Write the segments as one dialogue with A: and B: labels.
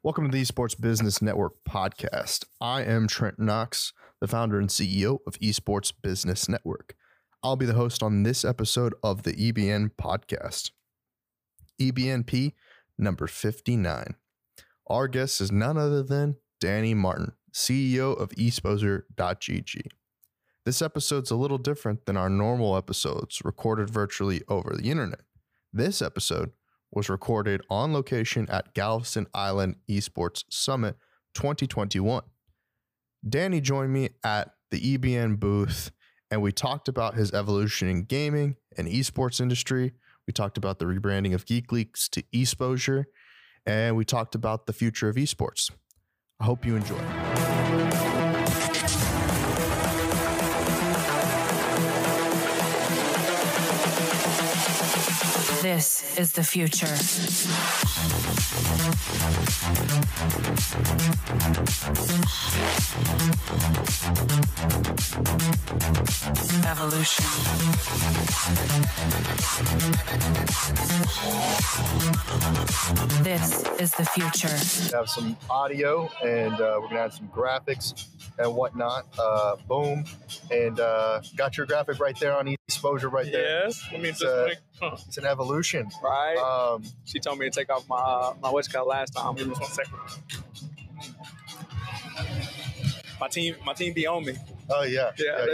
A: Welcome to the Esports Business Network podcast. I am Trent Knox, the founder and CEO of Esports Business Network. I'll be the host on this episode of the EBN podcast. EBNP number 59. Our guest is none other than Danny Martin, CEO of Esposer.gg. This episode's a little different than our normal episodes recorded virtually over the internet. This episode was recorded on location at Galveston Island Esports Summit 2021. Danny joined me at the EBN booth, and we talked about his evolution in gaming and esports industry. We talked about the rebranding of Geek Leaks to Esposer, and we talked about the future of esports. I hope you enjoy.
B: This is the future. Evolution. This is the future.
A: We have some audio, and we're going to add some graphics and whatnot. Boom. And got your graphic right there on Esposer right there.
C: Yes. Let me just
A: It's an evolution.
C: right. She told me to take off my what's called last time. Give me just 1 second. My team be on me.
A: Oh, yeah.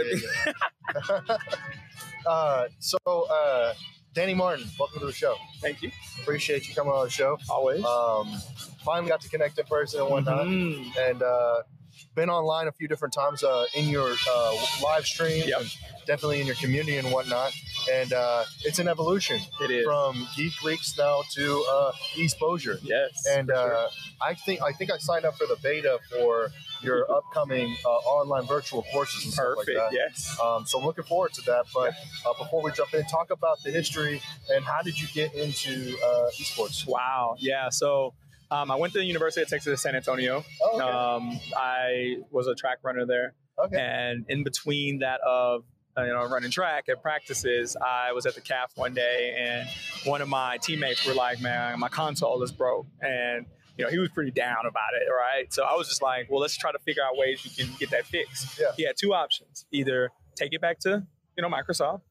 A: So, Danny Martin, welcome to the show.
C: Thank you.
A: Appreciate you coming on the show.
C: Always.
A: Finally got to connect in person and whatnot.
C: Mhm.
A: And been online a few different times in your live streams,
C: Yep.
A: and definitely in your community and whatnot. And it's an evolution
C: It is.
A: from Geek Leaks now to Esposer.
C: Yes.
A: And
C: for sure.
A: I think I signed up for the beta for your upcoming online virtual courses and stuff like
C: Perfect.
A: that.
C: Yes.
A: So I'm looking forward to that. But before we jump in, talk about the history and how did you get into esports?
C: Wow. Yeah. So I went to the University of Texas at San Antonio.
A: Oh, okay.
C: I was a track runner there.
A: Okay.
C: And in between that of running track at practices, I was at the CAF one day, and one of my teammates were like, "Man, my console is broke," and he was pretty down about it, right? So I was just like, "Well, let's try to figure out ways we can get that fixed."
A: Yeah.
C: He had two options: either take it back to Microsoft,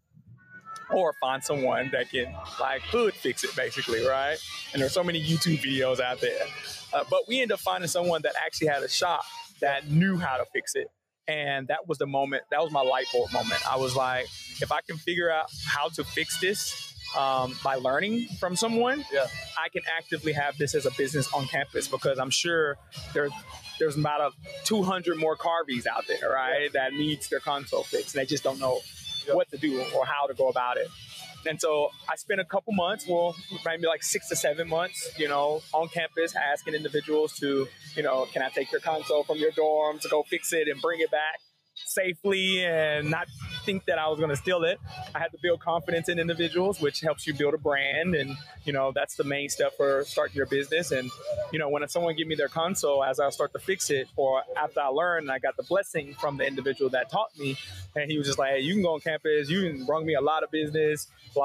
C: or find someone that can hood fix it, basically, right? And there's so many YouTube videos out there. But we ended up finding someone that actually had a shop that knew how to fix it. And that was the moment, that was my light bulb moment. I was like, if I can figure out how to fix this by learning from someone,
A: Yeah.
C: I can actively have this as a business on campus, because I'm sure there's about 200 more Carvies out there, right, that needs their console fixed. And they just don't know what to do or how to go about it. And so I spent a couple months, maybe 6 to 7 months, on campus asking individuals to, can I take your console from your dorm to go fix it and bring it back safely and not think that I was going to steal it. I had to build confidence in individuals, which helps you build a brand. And, that's the main step for starting your business. And, when someone give me their console, as I start to fix it, or after I learned, I got the blessing from the individual that taught me. And he was just like, "Hey, you can go on campus. You can bring me a lot of business.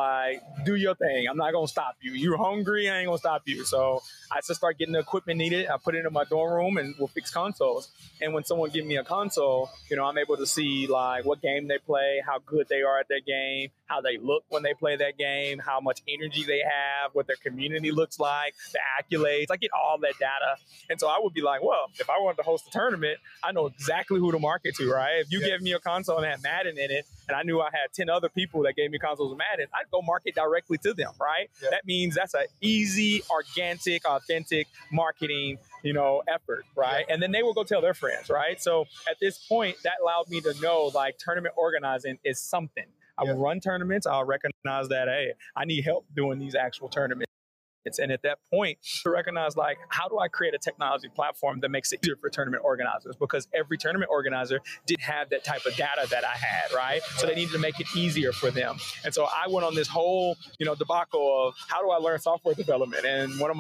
C: Do your thing. I'm not going to stop you. You're hungry. I ain't going to stop you." So I just start getting the equipment needed. I put it in my dorm room, and we'll fix consoles. And when someone gives me a console, I'm able to see what game they play, how good they are at their game, how they look when they play that game, how much energy they have, what their community looks like, the accolades. I get all that data. And so I would be like, well, if I wanted to host a tournament, I know exactly who to market to, right? If you gave me a console and had Madden in it, and I knew I had 10 other people that gave me consoles of Madden, I'd go market directly to them, right?
A: Yeah.
C: That means that's an easy, organic, authentic marketing, effort, right? And then they will go tell their friends, right? So at this point, that allowed me to know tournament organizing is something. I will run tournaments. I'll recognize that, hey, I need help doing these actual tournaments. And at that point, to recognize, how do I create a technology platform that makes it easier for tournament organizers? Because every tournament organizer didn't have that type of data that I had, right? So they needed to make it easier for them. And so I went on this whole, debacle of how do I learn software development? And one of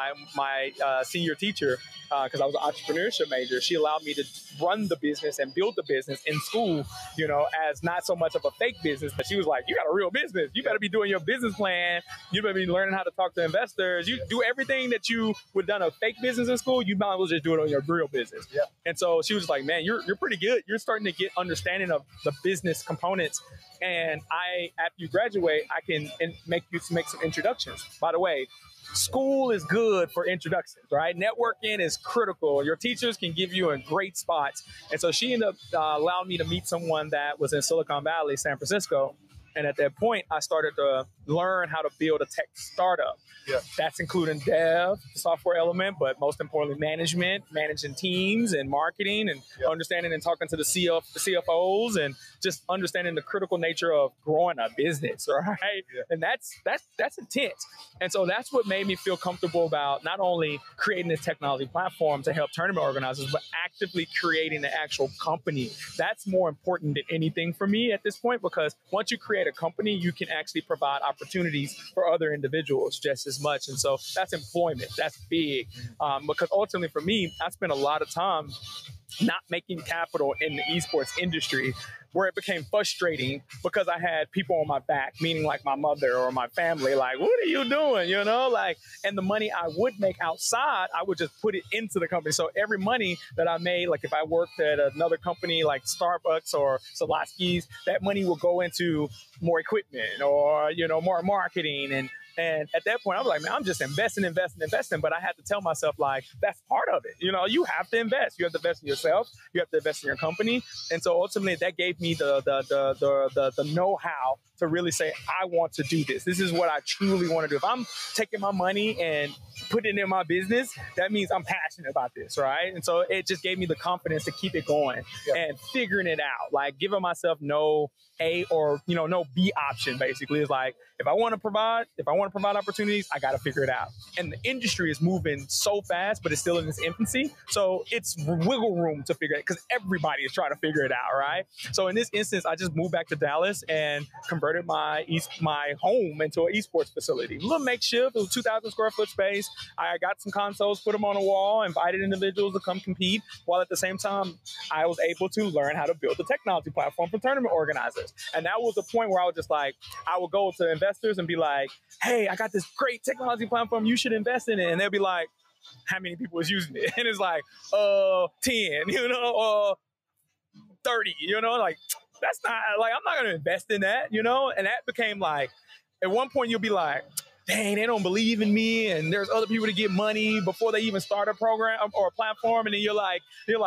C: my senior teacher, because I was an entrepreneurship major, she allowed me to run the business and build the business in school, as not so much of a fake business, but she was like, "You got a real business. You better be doing your business plan. You better be learning how to talk to investors master's, you do everything that you would have done a fake business in school, you might as well just do it on your real business.
D: Yeah.
C: And so she was like, man, you're pretty good. You're starting to get understanding of the business components. And after you graduate, I can make some introductions. By the way, school is good for introductions, right? Networking is critical. Your teachers can give you a great spots. And so she ended up allowing me to meet someone that was in Silicon Valley, San Francisco. And at that point, I started to learn how to build a tech startup.
D: Yeah.
C: That's including dev, the software element, but most importantly, management, managing teams and marketing and understanding and talking to the CFOs and just understanding the critical nature of growing a business, right? Yeah. And that's intense. And so that's what made me feel comfortable about not only creating this technology platform to help tournament organizers, but actively creating the actual company. That's more important than anything for me at this point, because once you create a company, you can actually provide opportunities for other individuals just as much. And so that's employment. That's big. Because ultimately for me, I spent a lot of time not making capital in the esports industry, where it became frustrating because I had people on my back, meaning like my mother or my family, like, what are you doing? You know, like, and the money I would make outside, I would just put it into the company. So every money that I made, like if I worked at another company like Starbucks or Solaski's, that money will go into more equipment or, you know, more marketing. And at that point, I was like, man, I'm just investing. But I had to tell myself, like, that's part of it. You know, you have to invest. You have to invest in yourself. You have to invest in your company. And so ultimately, that gave me the know-how to really say, I want to do this. This is what I truly want to do. If I'm taking my money and putting it in my business, that means I'm passionate about this, right? And so it just gave me the confidence to keep it going and figuring it out, like giving myself no A or, you know, no B option, basically. Is like, if I want to provide opportunities, I got to figure it out. And the industry is moving so fast, but it's still in its infancy. So it's wiggle room to figure it out because everybody is trying to figure it out, right? So in this instance, I just moved back to Dallas and converted my home into an esports facility. A little makeshift. It was 2,000 square foot space. I got some consoles, put them on a wall, invited individuals to come compete, while at the same time, I was able to learn how to build the technology platform for tournament organizers. And that was the point where I was just like, I would go to investors and be like, hey, I got this great technology platform, you should invest in it. And they'll be like, how many people is using it? And it's like, 10, you know, 30, you know, like, that's not, like, I'm not going to invest in that, you know? And that became like, at one point you'll be like, dang, they don't believe in me, and there's other people to get money before they even start a program or a platform, and then you're like,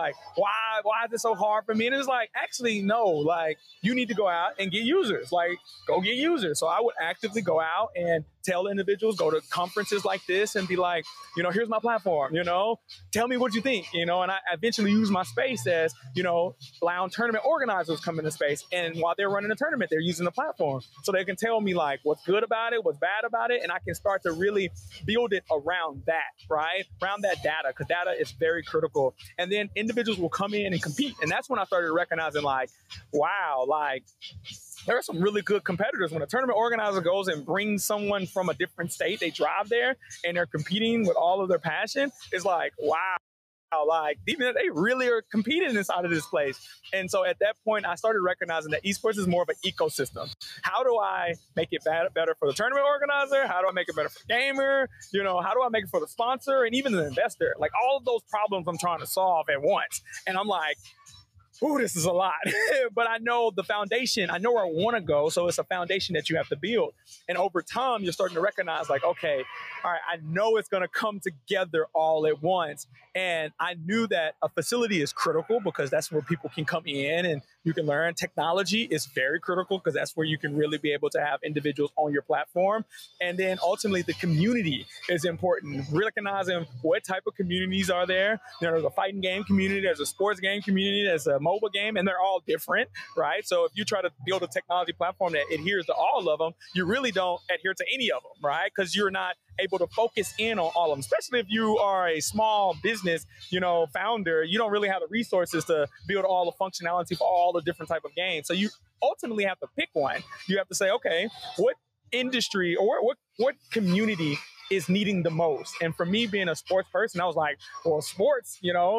C: why is it so hard for me? And it's like, actually, no, like, you need to go out and get users, like, go get users. So I would actively go out and tell individuals, go to conferences like this and be like, you know, here's my platform, you know, tell me what you think, you know, and I eventually use my space as, you know, allowing tournament organizers come into space. And while they're running a tournament, they're using the platform. So they can tell me like what's good about it, what's bad about it. And I can start to really build it around that, right? Around that data, because data is very critical. And then individuals will come in and compete. And that's when I started recognizing like, wow, like, there are some really good competitors. When a tournament organizer goes and brings someone from a different state, they drive there and they're competing with all of their passion. It's like, wow, like even they really are competing inside of this place. And so at that point, I started recognizing that esports is more of an ecosystem. How do I make it better for the tournament organizer? How do I make it better for the gamer? You know, how do I make it for the sponsor and even the investor? Like all of those problems I'm trying to solve at once. And I'm like, ooh, this is a lot. But I know the foundation, I know where I want to go. So it's a foundation that you have to build. And over time, you're starting to recognize like, okay, all right, I know it's going to come together all at once. And I knew that a facility is critical because that's where people can come in and you can learn. Technology is very critical because that's where you can really be able to have individuals on your platform. And then ultimately the community is important. Recognizing what type of communities are there. There's a fighting game community, there's a sports game community, there's a mobile game, and they're all different, right? So if you try to build a technology platform that adheres to all of them, you really don't adhere to any of them, right? Because you're not able to focus in on all of them, especially if you are a small business, you know, founder, you don't really have the resources to build all the functionality for all the different type of games. So you ultimately have to pick one. You have to say, okay, what industry or what community is needing the most. And for me being a sports person, I was like, well, sports,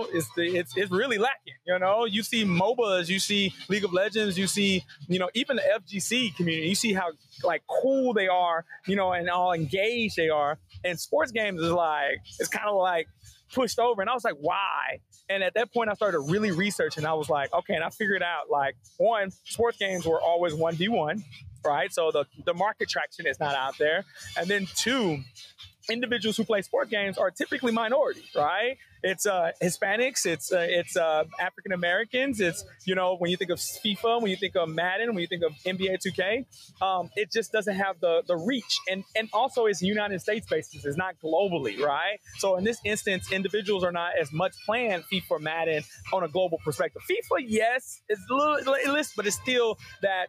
C: it's really lacking. You see MOBAs, you see League of Legends, you see, even the FGC community, you see how like cool they are, and how engaged they are. And sports games is like, it's kind of like pushed over. And I was like, why? And at that point, I started really researching. I was like, okay, and I figured out like, one, sports games were always 1v1, right? So the market traction is not out there. And then two, individuals who play sport games are typically minorities, right? It's Hispanics, it's African Americans, it's, when you think of FIFA, when you think of Madden, when you think of NBA 2K, it just doesn't have the reach. And also it's United States basis, it's not globally, right? So in this instance, individuals are not as much playing FIFA, Madden on a global perspective. FIFA, yes, it's a little, but it's still that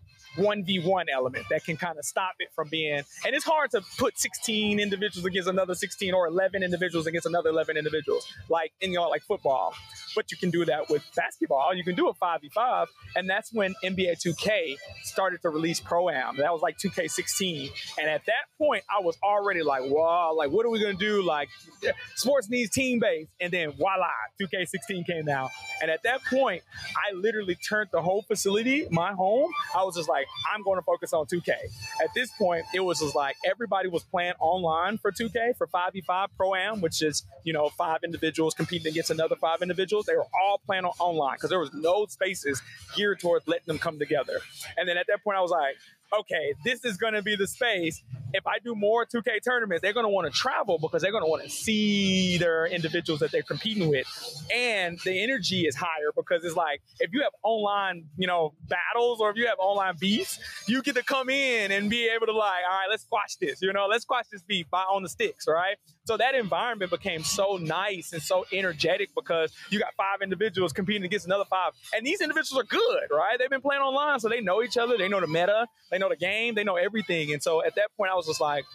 C: 1v1 element that can kind of stop it from being, and it's hard to put 16 individuals against another 16 or 11 individuals against another 11 individuals, like like football. But you can do that with basketball. You can do a 5v5, and that's when NBA 2K started to release Pro-Am. That was like 2K16, and at that point, I was already like, wow, like what are we gonna do? Like, sports needs team-based, and then voila, 2K16 came out, and at that point, I literally turned the whole facility, my home. I was just like, I'm going to focus on 2K. At this point, it was just like everybody was playing online for 2K for 5v5 Pro-Am, which is 5 individuals competing against another 5 individuals. They were all playing online because there was no spaces geared towards letting them come together. And then at that point, I was like, okay, this is going to be the space. If I do more 2K tournaments, they're going to want to travel because they're going to want to see their individuals that they're competing with. And the energy is higher because it's like, if you have online, battles, or if you have online beefs, you get to come in and be able to like, all right, let's squash this, let's squash this beef on the sticks, right? So that environment became so nice and so energetic because you got 5 individuals competing against another 5. And these individuals are good, right? They've been playing online, so they know each other. They know the meta. They know the game. They know everything. And so at that point, I was just like,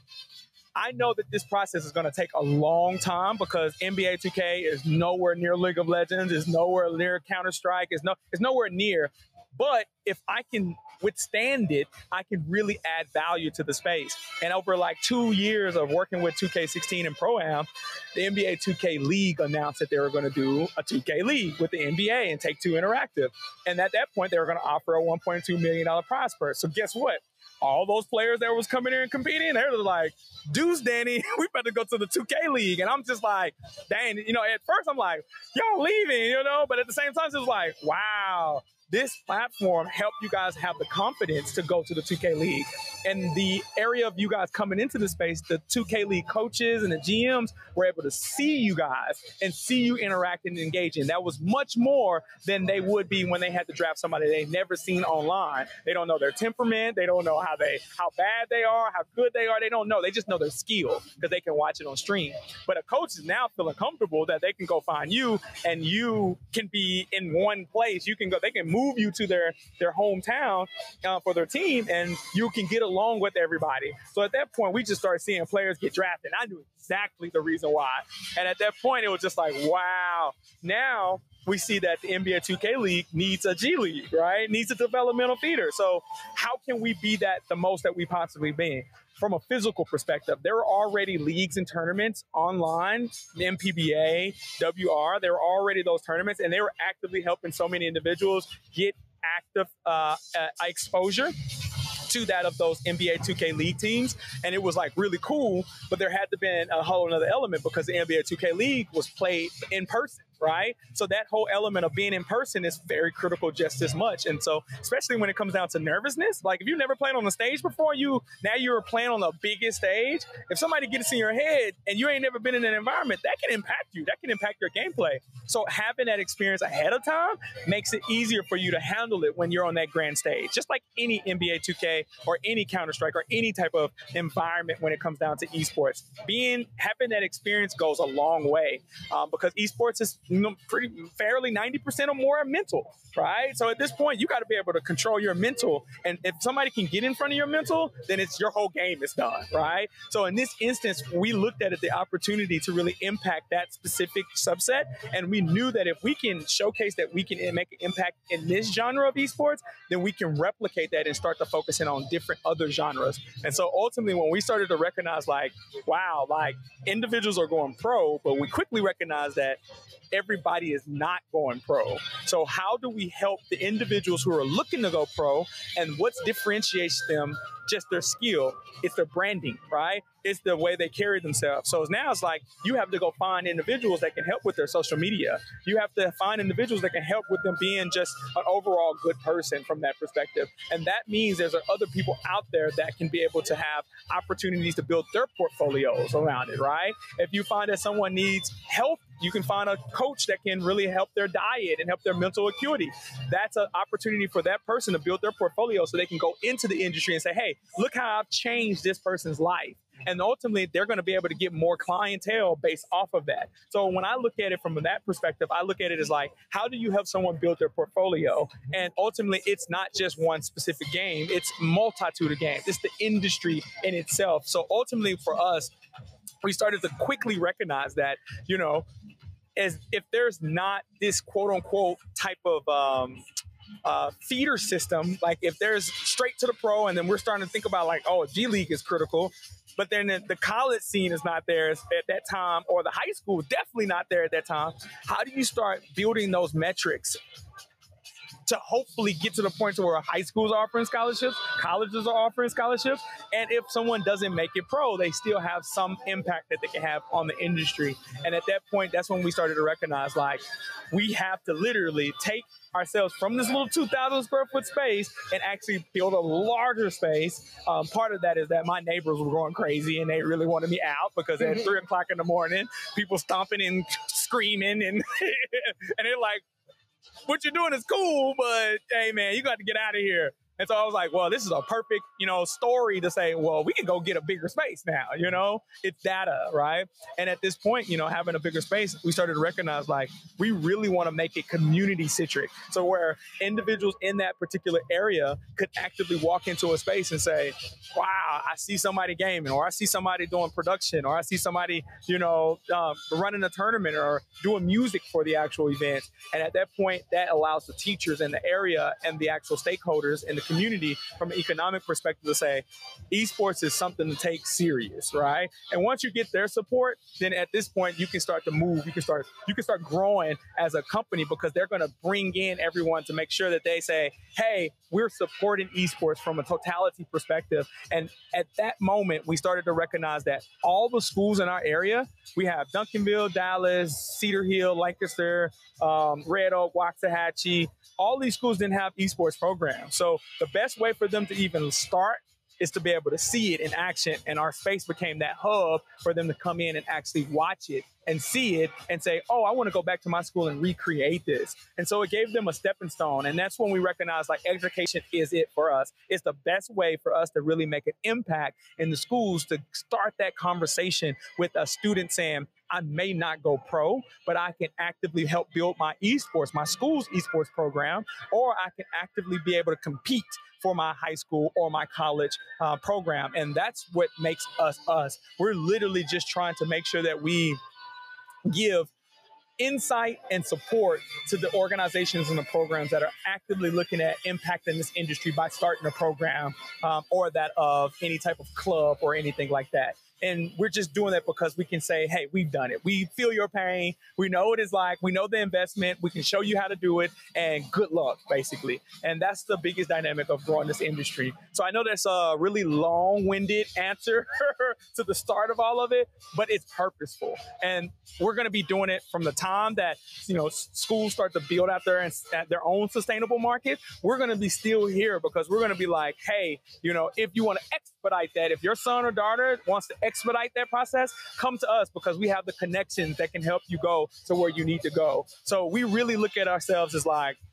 C: I know that this process is going to take a long time because NBA 2K is nowhere near League of Legends, is nowhere near Counter-Strike, is nowhere near. But if I can withstand it, I can really add value to the space. And over like 2 years of working with 2K16 and Pro-Am, the NBA 2K League announced that they were going to do a 2K League with the NBA and Take-Two Interactive. And at that point, they were going to offer a $1.2 million prize purse. So guess what? All those players that was coming in and competing, they were like, deuce, Danny, we better go to the 2K League. And I'm just like, dang, at first I'm like, y'all leaving, but at the same time, it's like, wow, this platform helped you guys have the confidence to go to the 2K League. And the area of you guys coming into the space, the 2K League coaches and the GMs were able to see you guys and see you interacting and engaging. That was much more than they would be when they had to draft somebody they've never seen online. They don't know their temperament. They don't know how bad they are, how good they are. They don't know. They just know their skill because they can watch it on stream. But a coach is now feeling comfortable that they can go find you and you can be in one place. They can move you to their hometown for their team, and you can get along with everybody. So at that point, we just started seeing players get drafted. I knew exactly the reason why. And at that point, it was just like, wow. Now we see that the NBA 2K League needs a G League, right? Needs a developmental feeder. So how can we be that the most that we possibly been? From a physical perspective, there are already leagues and tournaments online, MPBA, WR. There were already those tournaments, and they were actively helping so many individuals get active exposure to that of those NBA 2K League teams. And it was like really cool, but there had to be a whole another element because the NBA 2K League was played in person, right? So that whole element of being in person is very critical just as much. And so, especially when it comes down to nervousness, like if you've never played on the stage before, now you're playing on the biggest stage. If somebody gets in your head and you ain't never been in an environment, that can impact you. That can impact your gameplay. So having that experience ahead of time makes it easier for you to handle it when you're on that grand stage. Just like any NBA 2K or any Counter-Strike or any type of environment when it comes down to esports. Having that experience goes a long way because esports is pretty fairly 90% or more are mental, right? So at this point, you got to be able to control your mental. And if somebody can get in front of your mental, then it's your whole game is done, right? So in this instance, we looked at it, the opportunity to really impact that specific subset. And we knew that if we can showcase that we can make an impact in this genre of esports, then we can replicate that and start to focus in on different other genres. And so ultimately, when we started to recognize like, wow, like individuals are going pro, but we quickly recognized that everybody is not going pro. So how do we help the individuals who are looking to go pro, and what differentiates them? Just their skill. It's their branding, right? It's the way they carry themselves. So now it's like you have to go find individuals that can help with their social media. You have to find individuals that can help with them being just an overall good person from that perspective. And that means there's other people out there that can be able to have opportunities to build their portfolios around it, right? If you find that someone needs help, you can find a coach that can really help their diet and help their mental acuity. That's an opportunity for that person to build their portfolio so they can go into the industry and say, hey, look how I've changed this person's life. And ultimately, they're going to be able to get more clientele based off of that. So when I look at it from that perspective, I look at it as like, how do you help someone build their portfolio? And ultimately, it's not just one specific game. It's multitude of games. It's the industry in itself. So ultimately, for us, we started to quickly recognize that, you know, as if there's not this quote unquote type of feeder system, like if there's straight to the pro, and then we're starting to think about like, oh, G League is critical, but then the college scene is not there at that time, or the high school definitely not there at that time. How do you start building those metrics to hopefully get to the point to where high schools are offering scholarships, colleges are offering scholarships, and if someone doesn't make it pro, they still have some impact that they can have on the industry? And at that point, that's when we started to recognize, like, we have to literally take ourselves from this little 2,000 square foot space and actually build a larger space. Part of that is that my neighbors were going crazy and they really wanted me out because at 3 o'clock in the morning, people stomping and screaming and and they're like, what you're doing is cool, but hey, man, you got to get out of here. And so I was like, well, this is a perfect, story to say, well, we can go get a bigger space now, it's data, right? And at this point, having a bigger space, we started to recognize, like, we really want to make it community-centric. So where individuals in that particular area could actively walk into a space and say, wow, I see somebody gaming, or I see somebody doing production, or I see somebody, running a tournament or doing music for the actual event. And at that point, that allows the teachers in the area and the actual stakeholders in the community from an economic perspective to say, esports is something to take serious, right? And once you get their support, then at this point you can start to move. You can start growing as a company, because they're going to bring in everyone to make sure that they say, hey, we're supporting esports from a totality perspective. And at that moment, we started to recognize that all the schools in our area, we have Duncanville, Dallas, Cedar Hill, Lancaster, Red Oak, Waxahachie, all these schools didn't have esports programs. So the best way for them to even start is to be able to see it in action. And our space became that hub for them to come in and actually watch it and see it and say, oh, I want to go back to my school and recreate this. And so it gave them a stepping stone. And that's when we recognized, like, education is it for us. It's the best way for us to really make an impact in the schools, to start that conversation with a student saying, I may not go pro, but I can actively help build my esports, my school's esports program, or I can actively be able to compete for my high school or my college program. And that's what makes us us. We're literally just trying to make sure that we give insight and support to the organizations and the programs that are actively looking at impacting this industry by starting a program or that of any type of club or anything like that. And we're just doing that because we can say, hey, we've done it. We feel your pain. We know what it's like. We know the investment. We can show you how to do it. And good luck, basically. And that's the biggest dynamic of growing this industry. So I know that's a really long-winded answer to the start of all of it, but it's purposeful. And we're going to be doing it from the time that, schools start to build out their own sustainable market. We're going to be still here because we're going to be like, hey, if you want to expedite that, if your son or daughter wants to expedite that process, come to us, because we have the connections that can help you go to where you need to go. So we really look at ourselves as like,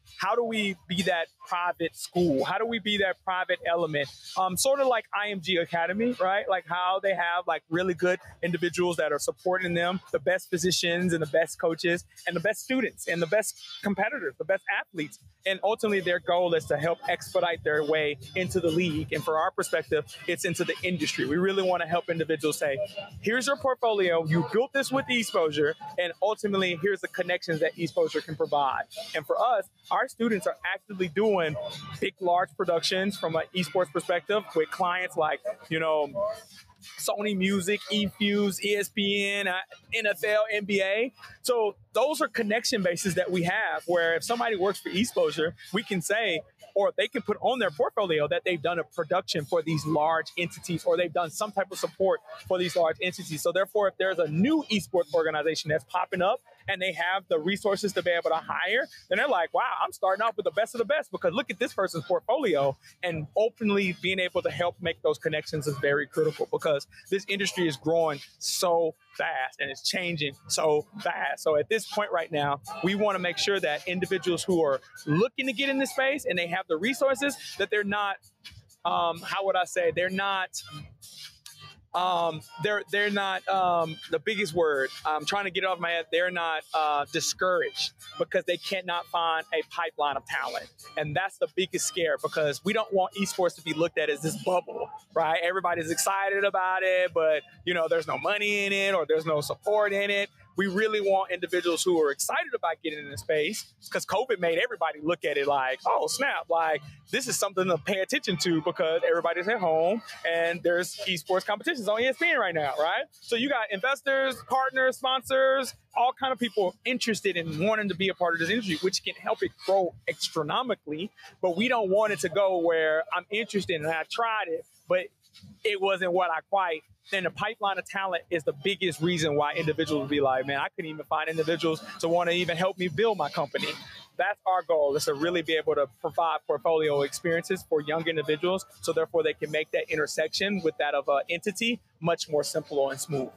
C: how do we be that private school? How do we be that private element? Sort of like IMG Academy, right? Like how they have like really good individuals that are supporting them, the best physicians and the best coaches and the best students and the best competitors, the best athletes. And ultimately their goal is to help expedite their way into the league. And for our perspective, it's into the industry. We really want to help individuals say, here's your portfolio. You built this with eXposure, and ultimately here's the connections that eXposure can provide. And for us, our students are actively doing big, large productions from an esports perspective with clients like, Sony Music, eFuse, ESPN, NFL, NBA. So those are connection bases that we have where if somebody works for eXposure, we can say, or they can put on their portfolio that they've done a production for these large entities or they've done some type of support for these large entities. So therefore, if there's a new esports organization that's popping up and they have the resources to be able to hire, then they're like, wow, I'm starting off with the best of the best because look at this person's portfolio. And openly being able to help make those connections is very critical because this industry is growing so fast and it's changing so fast. So at this point right now, we want to make sure that individuals who are looking to get in this space and they have the resources, that they're not, they're not the biggest word. I'm trying to get it off my head. They're not discouraged because they cannot find a pipeline of talent. And that's the biggest scare because we don't want esports to be looked at as this bubble, right? Everybody's excited about it, but there's no money in it or there's no support in it. We really want individuals who are excited about getting in the space because COVID made everybody look at it like, oh, snap, like this is something to pay attention to because everybody's at home and there's esports competitions on ESPN right now, right? So you got investors, partners, sponsors, all kind of people interested in wanting to be a part of this industry, which can help it grow astronomically. But we don't want it to go where I'm interested and I tried it, but it wasn't what I quite. Then the pipeline of talent is the biggest reason why individuals will be like, man, I couldn't even find individuals to want to even help me build my company. That's our goal, is to really be able to provide portfolio experiences for young individuals. So therefore they can make that intersection with that of an entity much more simple and smooth.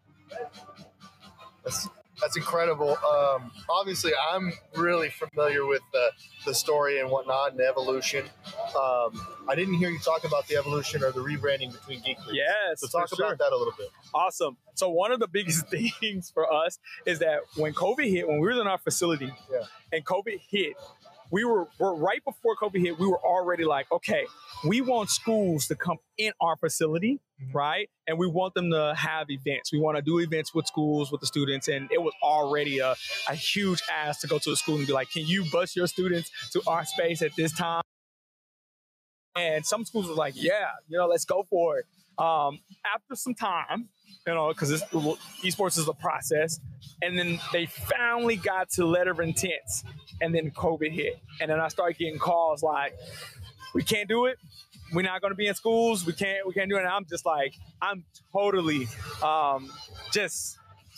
A: That's incredible. Obviously, I'm really familiar with the story and whatnot and the evolution. I didn't hear you talk about the evolution or the rebranding between Geek Leagues.
C: Yes,
A: so talk about that a little bit.
C: Awesome. So one of the biggest things for us is that when COVID hit, when we were in our facility and COVID hit, we're right before COVID hit, we were already like, okay, we want schools to come in our facility, right? And we want them to have events. We want to do events with schools, with the students. And it was already a huge ask to go to a school and be like, can you bus your students to our space at this time? And some schools were like, yeah, let's go for it. After some time, because esports is a process. And then they finally got to letter of intents. And then COVID hit. And then I started getting calls like, we can't do it. We're not going to be in schools. We can't do it. And I'm just like, I'm totally just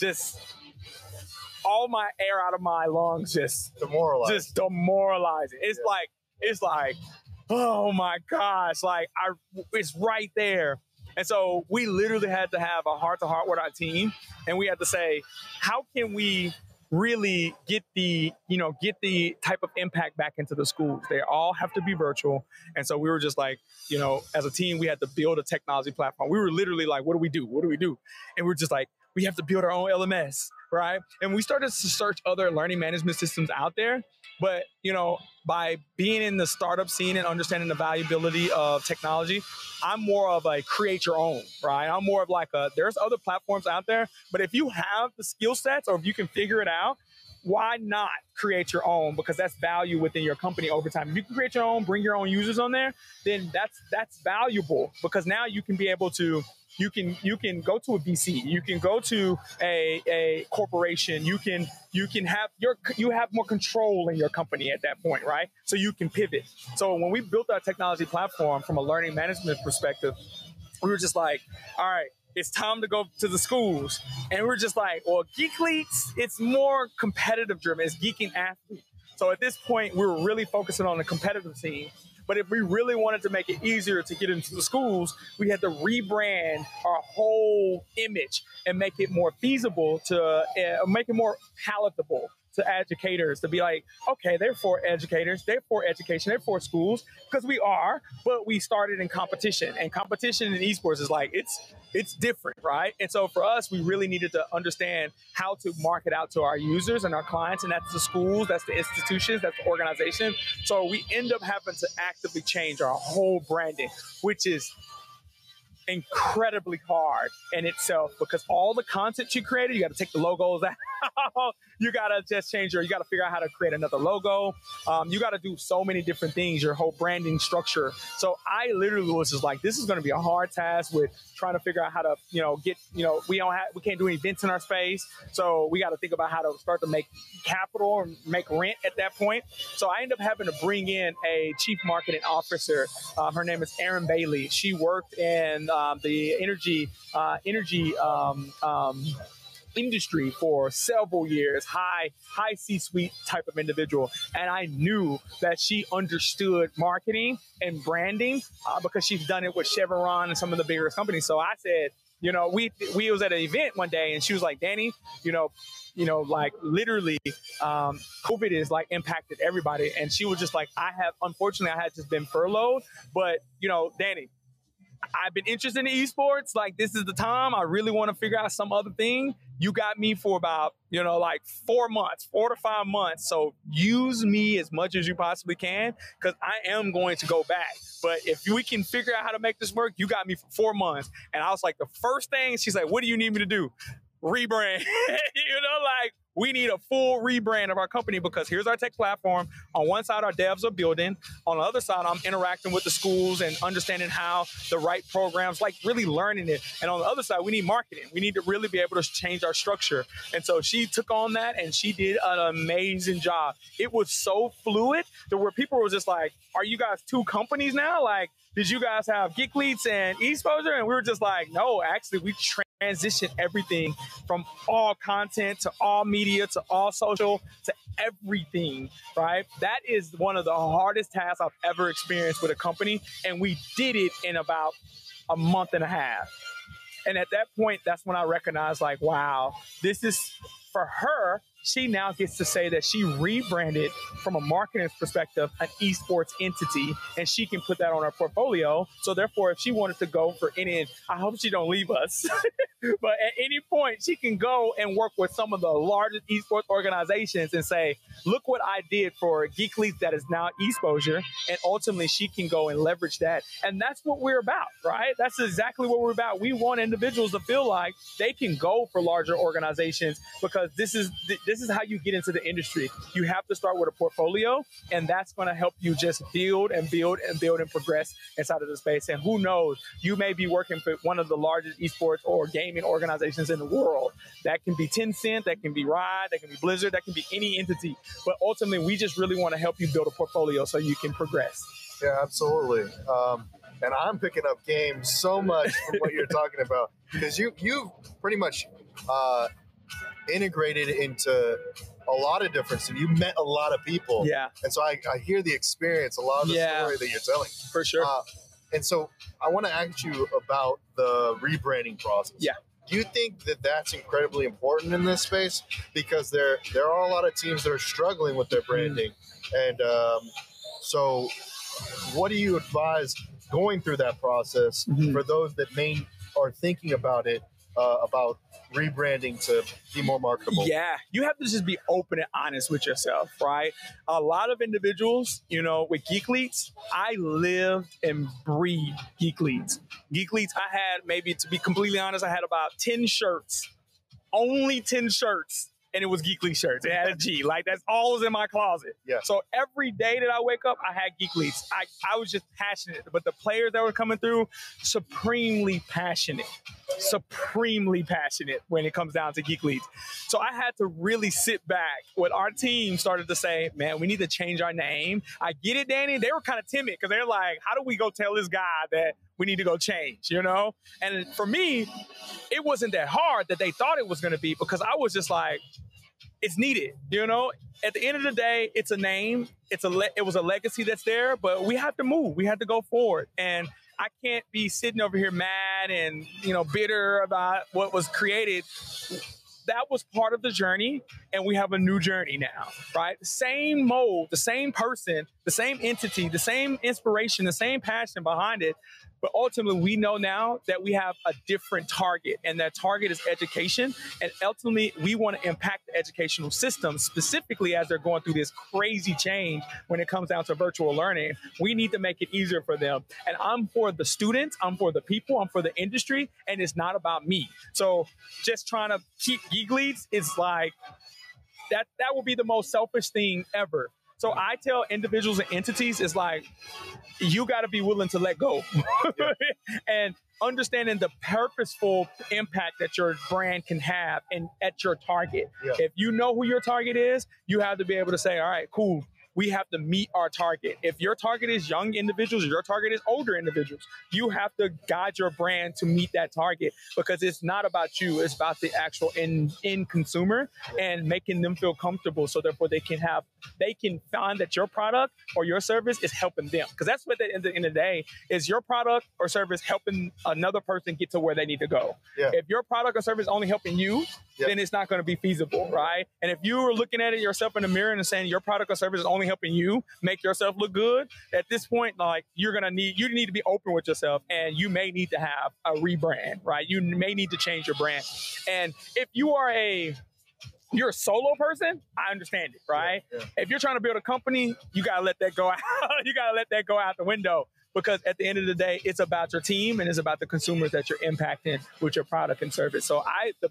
C: all my air out of my lungs, just demoralizing. It's like, oh my gosh, like it's right there. And so we literally had to have a heart-to-heart with our team. And we had to say, how can we really get the type of impact back into the schools? They all have to be virtual. And so we were just like, as a team, we had to build a technology platform. We were literally like, what do we do? What do we do? And we're just like, we have to build our own LMS, right? And we started to search other learning management systems out there. But, by being in the startup scene and understanding the valuability of technology, I'm more of a create your own, right? I'm more of like there's other platforms out there, but if you have the skill sets or if you can figure it out, why not create your own? Because that's value within your company over time. If you can create your own, bring your own users on there, then that's valuable because now you can be able to you can go to a VC, you can go to a corporation, you have more control in your company at that point, right? So you can pivot. So when we built our technology platform from a learning management perspective, we were just like, all right, it's time to go to the schools. And we're just like, well, Geek Leagues, it's more competitive driven. It's geeking athletes. So at this point, we were really focusing on the competitive scene. But if we really wanted to make it easier to get into the schools, we had to rebrand our whole image and make it more feasible to make it more palatable to educators to be like, okay, they're for educators, they're for education, they're for schools, because we are, but we started in competition, and competition in esports is like, it's different, right? And so for us, we really needed to understand how to market out to our users and our clients, and that's the schools, that's the institutions, that's the organization. So we end up having to actively change our whole branding, which is incredibly hard in itself, because all the content you created, you got to take the logos out. You got to just change you got to figure out how to create another logo. You got to do so many different things, your whole branding structure. So I literally was just like, this is going to be a hard task with trying to figure out how to, get, we can't do any events in our space. So we got to think about how to start to make capital or make rent at that point. So I ended up having to bring in a chief marketing officer. Her name is Erin Bailey. She worked in the energy industry for several years, high C-suite type of individual. And I knew that she understood marketing and branding because she's done it with Chevron and some of the bigger companies. So I said, we was at an event one day and she was like, Danny, like literally, COVID is like impacted everybody. And she was just like, unfortunately, I had just been furloughed, but Danny, I've been interested in esports. Like, this is the time. I really want to figure out some other thing. You got me for about, 4 to 5 months. So use me as much as you possibly can, because I am going to go back. But if we can figure out how to make this work, you got me for 4 months. And I was like, the first thing, she's like, what do you need me to do? Rebrand. We need a full rebrand of our company, because here's our tech platform. On one side, our devs are building. On the other side, I'm interacting with the schools and understanding how the right programs, like really learning it. And on the other side, we need marketing. We need to really be able to change our structure. And so she took on that and she did an amazing job. It was so fluid to where people were just like, are you guys two companies now? Like, did you guys have Geek Leads and eSposure? And we were just like, no, actually, we transitioned everything from all content to all media to all social to everything, right? That is one of the hardest tasks I've ever experienced with a company. And we did it in about a month and a half. And at that point, that's when I recognized, like, wow, this is for her. She now gets to say that she rebranded from a marketing perspective an esports entity, and she can put that on her portfolio. So therefore, if she wanted to go for any, I hope she don't leave us, but at any point, she can go and work with some of the largest esports organizations and say, look what I did for Geek Leads that is now eSposure. And ultimately, she can go and leverage that. And that's what we're about, right? That's exactly what we're about. We want individuals to feel like they can go for larger organizations, because this is how you get into the industry. You have to start with a portfolio, and that's going to help you just build and build and build and progress inside of the space. And who knows, you may be working for one of the largest esports or gaming organizations in the world. That can be Tencent, that can be Riot, that can be Blizzard, that can be any entity. But ultimately, we just really want to help you build a portfolio so you can progress.
A: Yeah, absolutely. And I'm picking up games so much from what you're talking about, because you pretty much integrated into a lot of different stuff. You met a lot of people.
C: Yeah.
A: And so I hear the experience, a lot of the story that you're telling.
C: For sure.
A: And so I want to ask you about the rebranding process.
C: Yeah.
A: Do you think that that's incredibly important in this space? Because there are a lot of teams that are struggling with their branding. And so what do you advise going through that process for those that are thinking about it, about rebranding to be more marketable?
C: Yeah, you have to just be open and honest with yourself, right? A lot of individuals, with Geek Leads, I lived and breathed Geek Leads. Geek Leads, I had, maybe to be completely honest, I had about 10 shirts, only 10 shirts. And it was Geek Leads shirts. It had a G. Like, that's all was in my closet. Yeah. So every day that I wake up, I had Geek Leads. I was just passionate. But the players that were coming through, supremely passionate when it comes down to Geek Leads. So I had to really sit back when our team started to say, man, we need to change our name. I get it, Danny. They were kind of timid because they're like, how do we go tell this guy that we need to go change, And for me, it wasn't that hard that they thought it was going to be, because I was just like, it's needed, At the end of the day, it's a name. It was a legacy that's there, but we have to move. We have to go forward. And I can't be sitting over here mad and, bitter about what was created that was part of the journey, and we have a new journey now, right? Same mold, the same person, the same entity, the same inspiration, the same passion behind it. But ultimately, we know now that we have a different target, and that target is education. And ultimately, we want to impact the educational system, specifically as they're going through this crazy change when it comes down to virtual learning. We need to make it easier for them. And I'm for the students, I'm for the people, I'm for the industry, and it's not about me. So just trying to keep geek leads is like, that will be the most selfish thing ever. So I tell individuals and entities, is like, you got to be willing to let go and understanding the purposeful impact that your brand can have and at your target. Yeah. If you know who your target is, you have to be able to say, all right, cool. We have to meet our target. If your target is young individuals, your target is older individuals, you have to guide your brand to meet that target, because it's not about you. It's about the actual end consumer and making them feel comfortable. So therefore they can find that your product or your service is helping them. Because that's what at the end of the day is, your product or service helping another person get to where they need to go. Yeah. If your product or service is only helping you, then it's not going to be feasible, right? And if you are looking at it yourself in the mirror and saying your product or service is only helping you make yourself look good, at this point, like, you need to be open with yourself, and you may need to have a rebrand, right? You may need to change your brand. And if you're a solo person, I understand it, right? Yeah. If you're trying to build a company, you got to let that go out. You got to let that go out the window. Because at the end of the day, it's about your team and it's about the consumers that you're impacting with your product and service. So the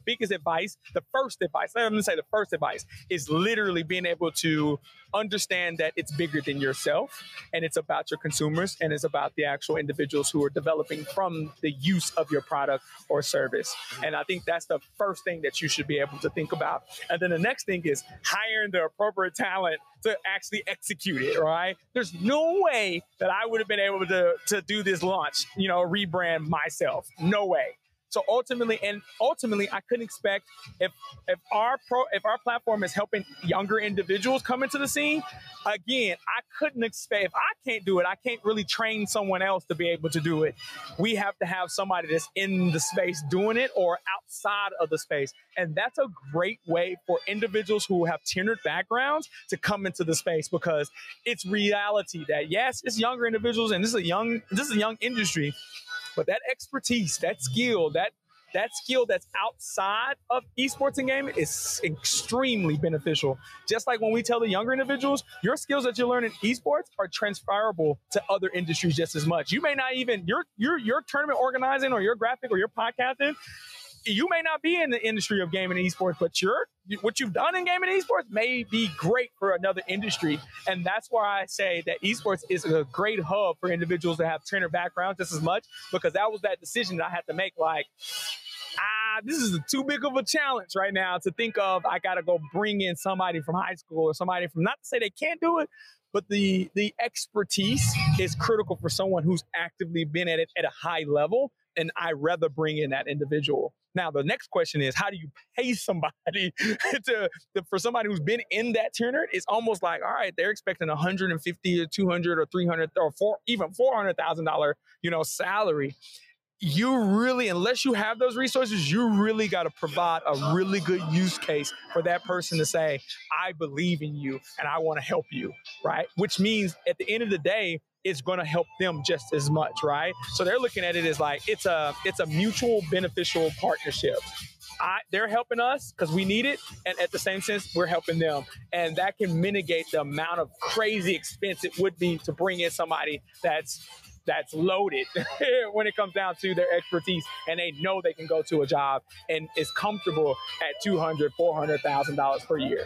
C: first advice is literally being able to understand that it's bigger than yourself, and it's about your consumers, and it's about the actual individuals who are developing from the use of your product or service. And I think that's the first thing that you should be able to think about. And then the next thing is hiring the appropriate talent to actually execute it, right? There's no way that I would have been able to do this launch, rebrand myself. No way. So ultimately, I couldn't expect if our platform is helping younger individuals come into the scene. Again, I couldn't expect, if I can't do it, I can't really train someone else to be able to do it. We have to have somebody that's in the space doing it or outside of the space. And that's a great way for individuals who have tenured backgrounds to come into the space, because it's reality that, yes, it's younger individuals and this is a young industry, but that expertise, that skill that's outside of esports and gaming is extremely beneficial. Just like when we tell the younger individuals, your skills that you learn in esports are transferable to other industries just as much. You may not even, your tournament organizing or your graphic or your podcasting, you may not be in the industry of gaming and esports, but what you've done in gaming and esports may be great for another industry. And that's why I say that esports is a great hub for individuals that have trainer backgrounds just as much, because that was that decision that I had to make. Like, this is too big of a challenge right now to think of. I got to go bring in somebody from high school or somebody from, not to say they can't do it, but the expertise is critical for someone who's actively been at it at a high level. And I'd rather bring in that individual. Now, the next question is, how do you pay somebody for somebody who's been in that tournament? It's almost like, all right, they're expecting $150 or $200 or $300 or even $400,000, salary. You really, unless you have those resources, you really got to provide a really good use case for that person to say, I believe in you and I want to help you, right? Which means at the end of the day, it's going to help them just as much, right? So they're looking at it as like, it's a mutual beneficial partnership. They're helping us because we need it, and at the same sense, we're helping them. And that can mitigate the amount of crazy expense it would be to bring in somebody that's loaded when it comes down to their expertise, and they know they can go to a job and is comfortable at $200,000, $400,000 per year.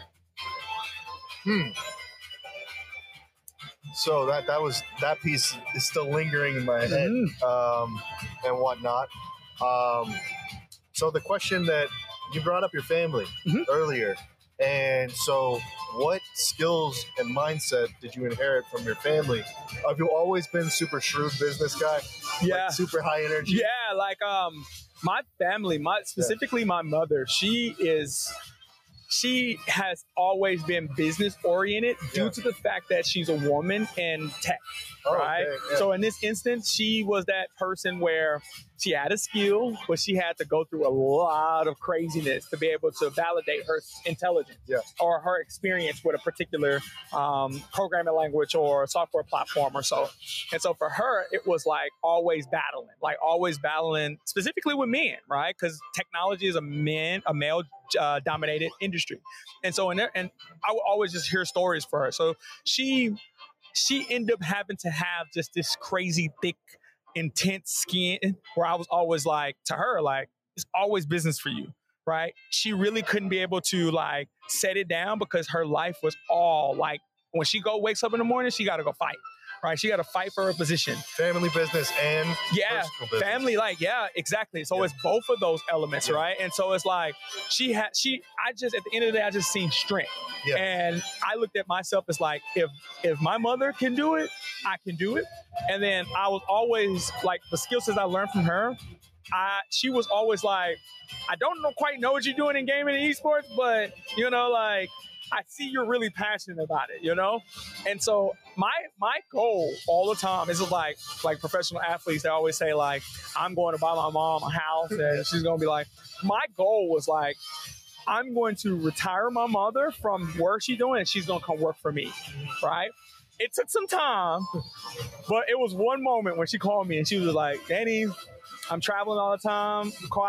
D: So that piece is still lingering in my head, and whatnot. So the question that you brought up, your family earlier, and so what skills and mindset did you inherit from your family? Have you always been super shrewd business guy?
C: Yeah,
D: like super high energy.
C: Yeah, like my family, specifically my mother, she she has always been business oriented due to the fact that she's a woman in tech, right?
D: Okay, yeah.
C: So in this instance, she was that person where she had a skill, but she had to go through a lot of craziness to be able to validate her intelligence or her experience with a particular programming language or software platform or so. And so for her, it was like always battling specifically with men, right? Because technology is a male dominated industry. And so and I would always just hear stories for her. So she ended up having to have just this crazy thick, intense skin where I was always like to her, like, it's always business for you, right? She really couldn't be able to like set it down because her life was all like, when she wakes up in the morning, she got to go fight, right? She got to fight for her position.
D: Family business and personal business.
C: Family, exactly. So it's both of those elements, right? And so it's like I just, at the end of the day, I just seen strength. Yeah. And I looked at myself as like, if my mother can do it, I can do it. And then I was always like, the skill sets I learned from her, she was always like, I don't quite know what you're doing in gaming and esports, but you know, like, I see you're really passionate about it, you know? And so my goal all the time is like professional athletes, they always say like, I'm going to buy my mom a house and she's going to be like, my goal was like, I'm going to retire my mother from work she's doing and she's going to come work for me, right? It took some time, but it was one moment when she called me and she was like, Danny, I'm traveling all the time,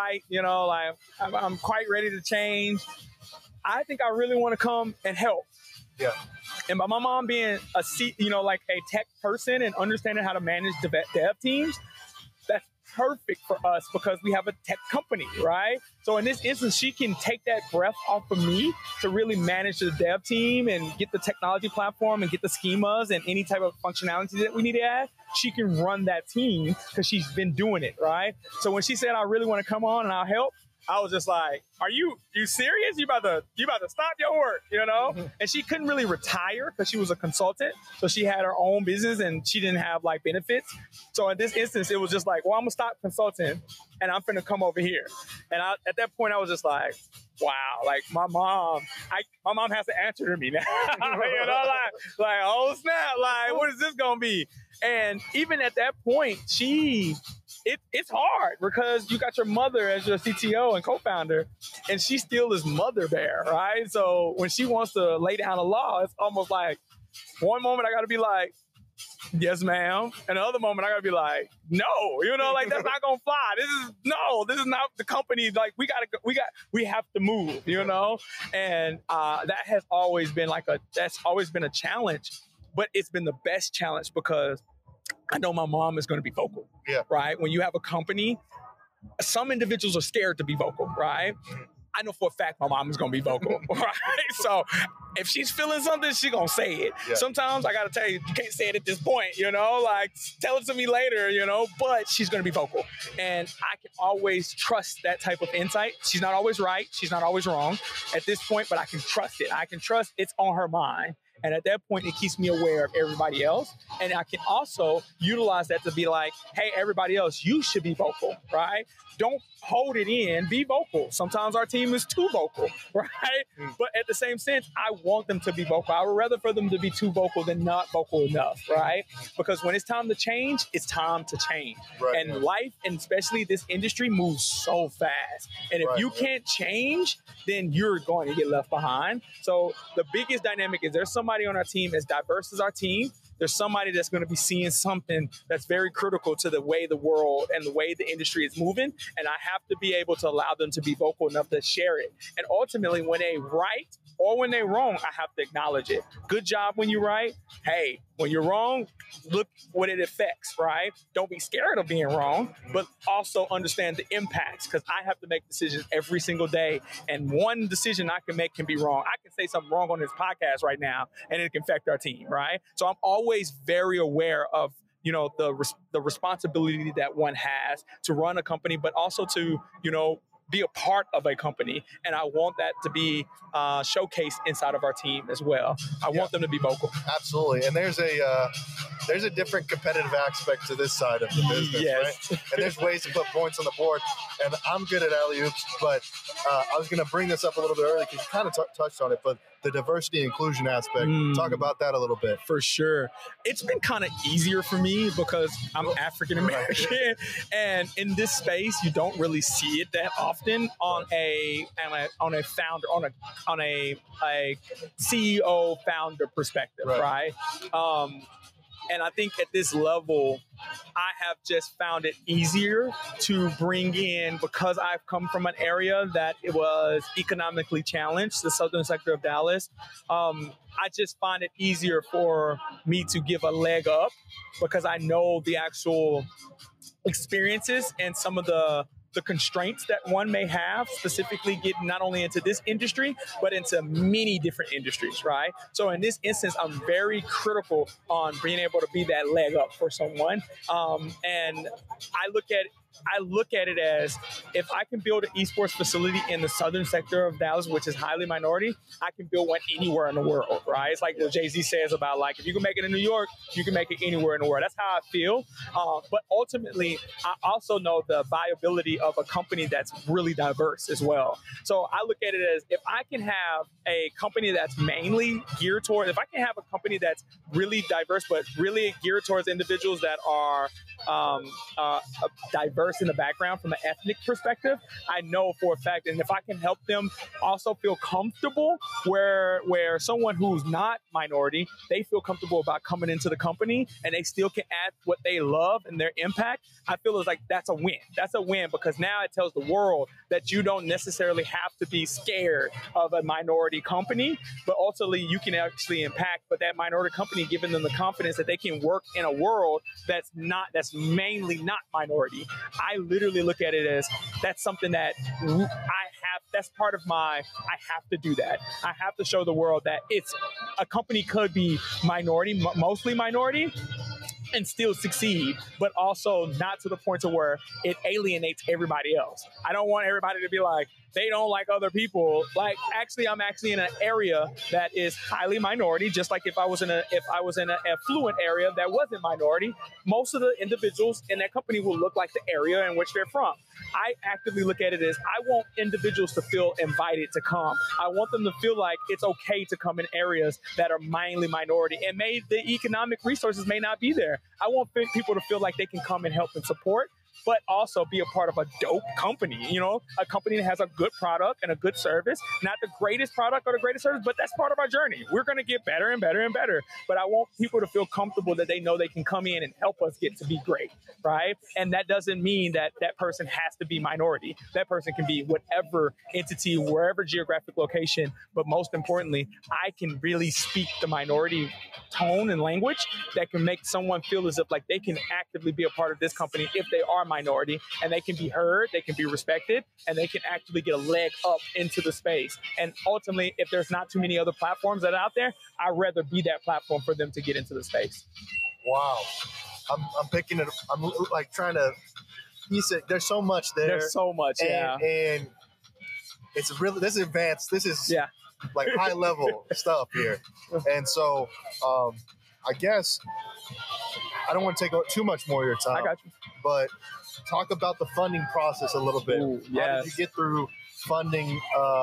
C: I'm quite ready to change. I think I really want to come and help. Yeah. And by my mom being a tech person and understanding how to manage dev teams, that's perfect for us because we have a tech company, right? So in this instance, she can take that breath off of me to really manage the dev team and get the technology platform and get the schemas and any type of functionality that we need to add. She can run that team because she's been doing it, right? So when she said, I really want to come on and I'll help, I was just like, are you serious? You about to stop your work, you know? Mm-hmm. And she couldn't really retire because she was a consultant. So she had her own business and she didn't have like benefits. So in this instance, it was just like, well, I'm gonna stop consulting and I'm finna come over here. And at that point I was just like, wow, like my mom has to answer to me now. You know, like, oh snap, like what is this gonna be? And even at that point, it's hard because you got your mother as your CTO and co-founder, and she still is mother bear, right? So when she wants to lay down a law, it's almost like one moment I got to be like, yes, ma'am. And the other moment I got to be like, no, you know, like that's not going to fly. This is not the company. Like we have to move, you know? And that has always been a challenge, but it's been the best challenge because I know my mom is going to be vocal, right? When you have a company, some individuals are scared to be vocal, right? I know for a fact my mom is going to be vocal, right? So if she's feeling something, she's going to say it. Yeah. Sometimes I got to tell you, you can't say it at this point, you know, like tell it to me later, you know, but she's going to be vocal. And I can always trust that type of insight. She's not always right. She's not always wrong at this point, but I can trust it. I can trust it's on her mind. And at that point, it keeps me aware of everybody else. And I can also utilize that to be like, hey, everybody else, you should be vocal, right? Don't hold it in, be vocal. Sometimes our team is too vocal, right? But at the same sense, I want them to be vocal. I would rather for them to be too vocal than not vocal enough, right? Because when it's time to change, it's time to change. Right, and life, and especially this industry, moves so fast. And if you can't change, then you're going to get left behind. So the biggest dynamic is there's somebody on our team as diverse as our team. There's somebody that's going to be seeing something that's very critical to the way the world and the way the industry is moving. And I have to be able to allow them to be vocal enough to share it. And ultimately, when they right or when they're wrong, I have to acknowledge it. Good job when you're right. Hey, when you're wrong, look what it affects, right? Don't be scared of being wrong, but also understand the impacts, because I have to make decisions every single day. And one decision I can make can be wrong. I can say something wrong on this podcast right now, and it can affect our team, right? So I'm always very aware of, you know, the responsibility that one has to run a company, but also to, you know, be a part of a company, and I want that to be showcased inside of our team as well. I want them to be vocal.
D: Absolutely, and there's a different competitive aspect to this side of the business,
C: Yes.
D: right? And there's ways to put points on the board, and I'm good at alley-oops, but I was going to bring this up a little bit earlier because you kind of touched on it, but the diversity and inclusion aspect, talk about that a little bit.
C: For sure. It's been kind of easier for me because I'm African American, and in this space, you don't really see it that often on a founder, on a CEO founder perspective, right? And I think at this level, I have just found it easier to bring in, because I've come from an area that it was economically challenged, the southern sector of Dallas. I just find it easier for me to give a leg up because I know the actual experiences and some of the constraints that one may have, specifically getting not only into this industry, but into many different industries, right? So in this instance, I'm very critical on being able to be that leg up for someone. And I look at it as, if I can build an esports facility in the southern sector of Dallas, which is highly minority, I can build one anywhere in the world, right? It's like what Jay-Z says about, like, if you can make it in New York, you can make it anywhere in the world. That's how I feel. But ultimately, I also know the viability of a company that's really diverse as well. So I look at it as, if I can have a company that's mainly geared toward, if I can have a company that's really diverse, but really geared towards individuals that are diverse in the background from an ethnic perspective, I know for a fact, and if I can help them also feel comfortable where someone who's not minority, they feel comfortable about coming into the company and they still can add what they love and their impact, I feel it's like that's a win. That's a win, because now it tells the world that you don't necessarily have to be scared of a minority company, but ultimately you can actually impact, but that minority company giving them the confidence that they can work in a world that's mainly not minority. I literally look at it as, that's something that that's part of I have to do that. I have to show the world that a company could be minority, mostly minority, and still succeed, but also not to the point to where it alienates everybody else. I don't want everybody to be like, they don't like other people. Like, actually, I'm actually in an area that is highly minority, just like if I was in an affluent area that wasn't minority, most of the individuals in that company will look like the area in which they're from. I actively look at it as, I want individuals to feel invited to come. I want them to feel like it's okay to come in areas that are mainly minority, and the economic resources may not be there. I want people to feel like they can come and help and support, but also be a part of a dope company, a company that has a good product and a good service. Not the greatest product or the greatest service, but that's part of our journey. We're going to get better and better and better. But I want people to feel comfortable that they know they can come in and help us get to be great, right? And that doesn't mean that that person has to be minority. That person can be whatever entity, wherever geographic location. But most importantly, I can really speak the minority tone and language that can make someone feel as if like they can actively be a part of this company if they are minority, and they can be heard, they can be respected, and they can actually get a leg up into the space. And ultimately, if there's not too many other platforms that are out there, I'd rather be that platform for them to get into the space.
D: Wow. I'm picking it. I'm like trying to piece it. There's so much there.
C: There's so much,
D: and it's really, this is advanced. This is like high level stuff here. And so I guess I don't want to take too much more of your time.
C: I got you.
D: But talk about the funding process a little bit.
C: Ooh,
D: How did you get through funding?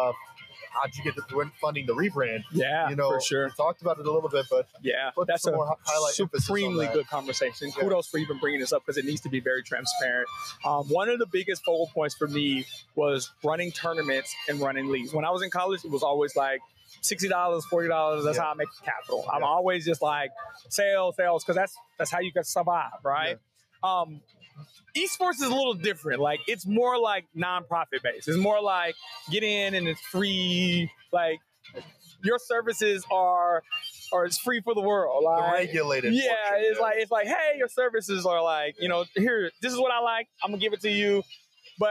D: How did you get through funding the rebrand?
C: Yeah, for sure.
D: We talked about it a little bit, but
C: that's a supremely good conversation.
D: Yeah.
C: Kudos for even bringing this up, because it needs to be very transparent. One of the biggest focal points for me was running tournaments and running leagues. When I was in college, it was always like $60, $40. That's how I make capital. I'm always just like sales, because that's how you can survive, right? Yeah. Esports is a little different. Like, it's more like nonprofit based. It's more like get in and it's free. Like, your services are it's free for the world. Like,
D: the regulated.
C: Yeah,
D: portion,
C: it's like, hey, your services are like, here, this is what I like. I'm gonna give it to you. But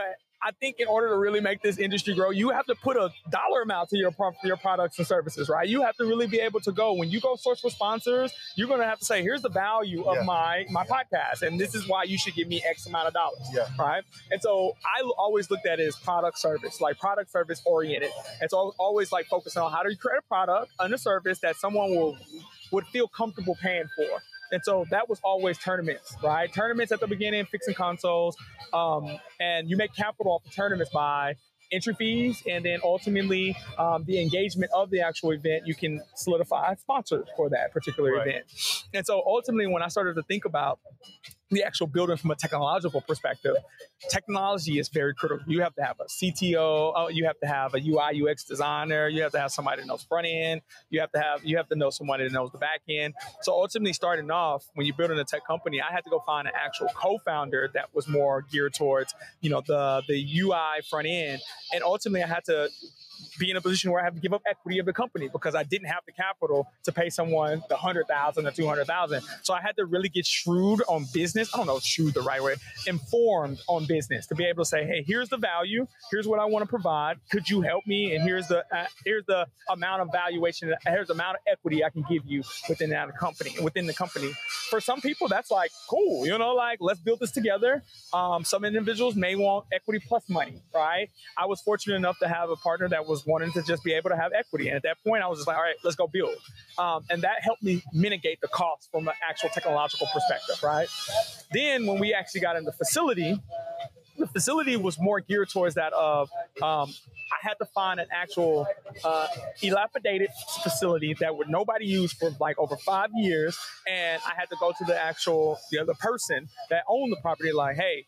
C: I think in order to really make this industry grow, you have to put a dollar amount to your products and services, right? You have to really be able to go, when you go source for sponsors, you're going to have to say, here's the value of my podcast, and this is why you should give me X amount of dollars, right? And so I always looked at it as product service, like product service oriented. It's always like focusing on how do you create a product and a service that someone would feel comfortable paying for. And so that was always tournaments, right? Tournaments at the beginning, fixing consoles, and you make capital off the tournaments by entry fees, and then ultimately the engagement of the actual event, you can solidify sponsors for that particular event. And so ultimately, when I started to think about the actual building from a technological perspective, technology is very critical. You have to have a CTO, you have to have a UI UX designer, you have to have somebody that knows front end, you have to know somebody that knows the back end. So ultimately, starting off, when you're building a tech company, I had to go find an actual co-founder that was more geared towards, the UI front end. And ultimately, I had to be in a position where I have to give up equity of the company because I didn't have the capital to pay someone the $100,000 or $200,000. So I had to really get shrewd on business. I don't know if shrewd the right way, informed on business to be able to say, hey, here's the value. Here's what I want to provide. Could you help me? And here's the amount of valuation. Here's the amount of equity I can give you within the company. For some people, that's like, cool, like, let's build this together. Some individuals may want equity plus money, right? I was fortunate enough to have a partner that was wanting to just be able to have equity. And at that point, I was just like, all right, let's go build. And that helped me mitigate the cost from an actual technological perspective, right? Then when we actually got in the facility was more geared towards that of, I had to find an actual dilapidated facility that would nobody use for like over 5 years. And I had to go to the person that owned the property, like, hey,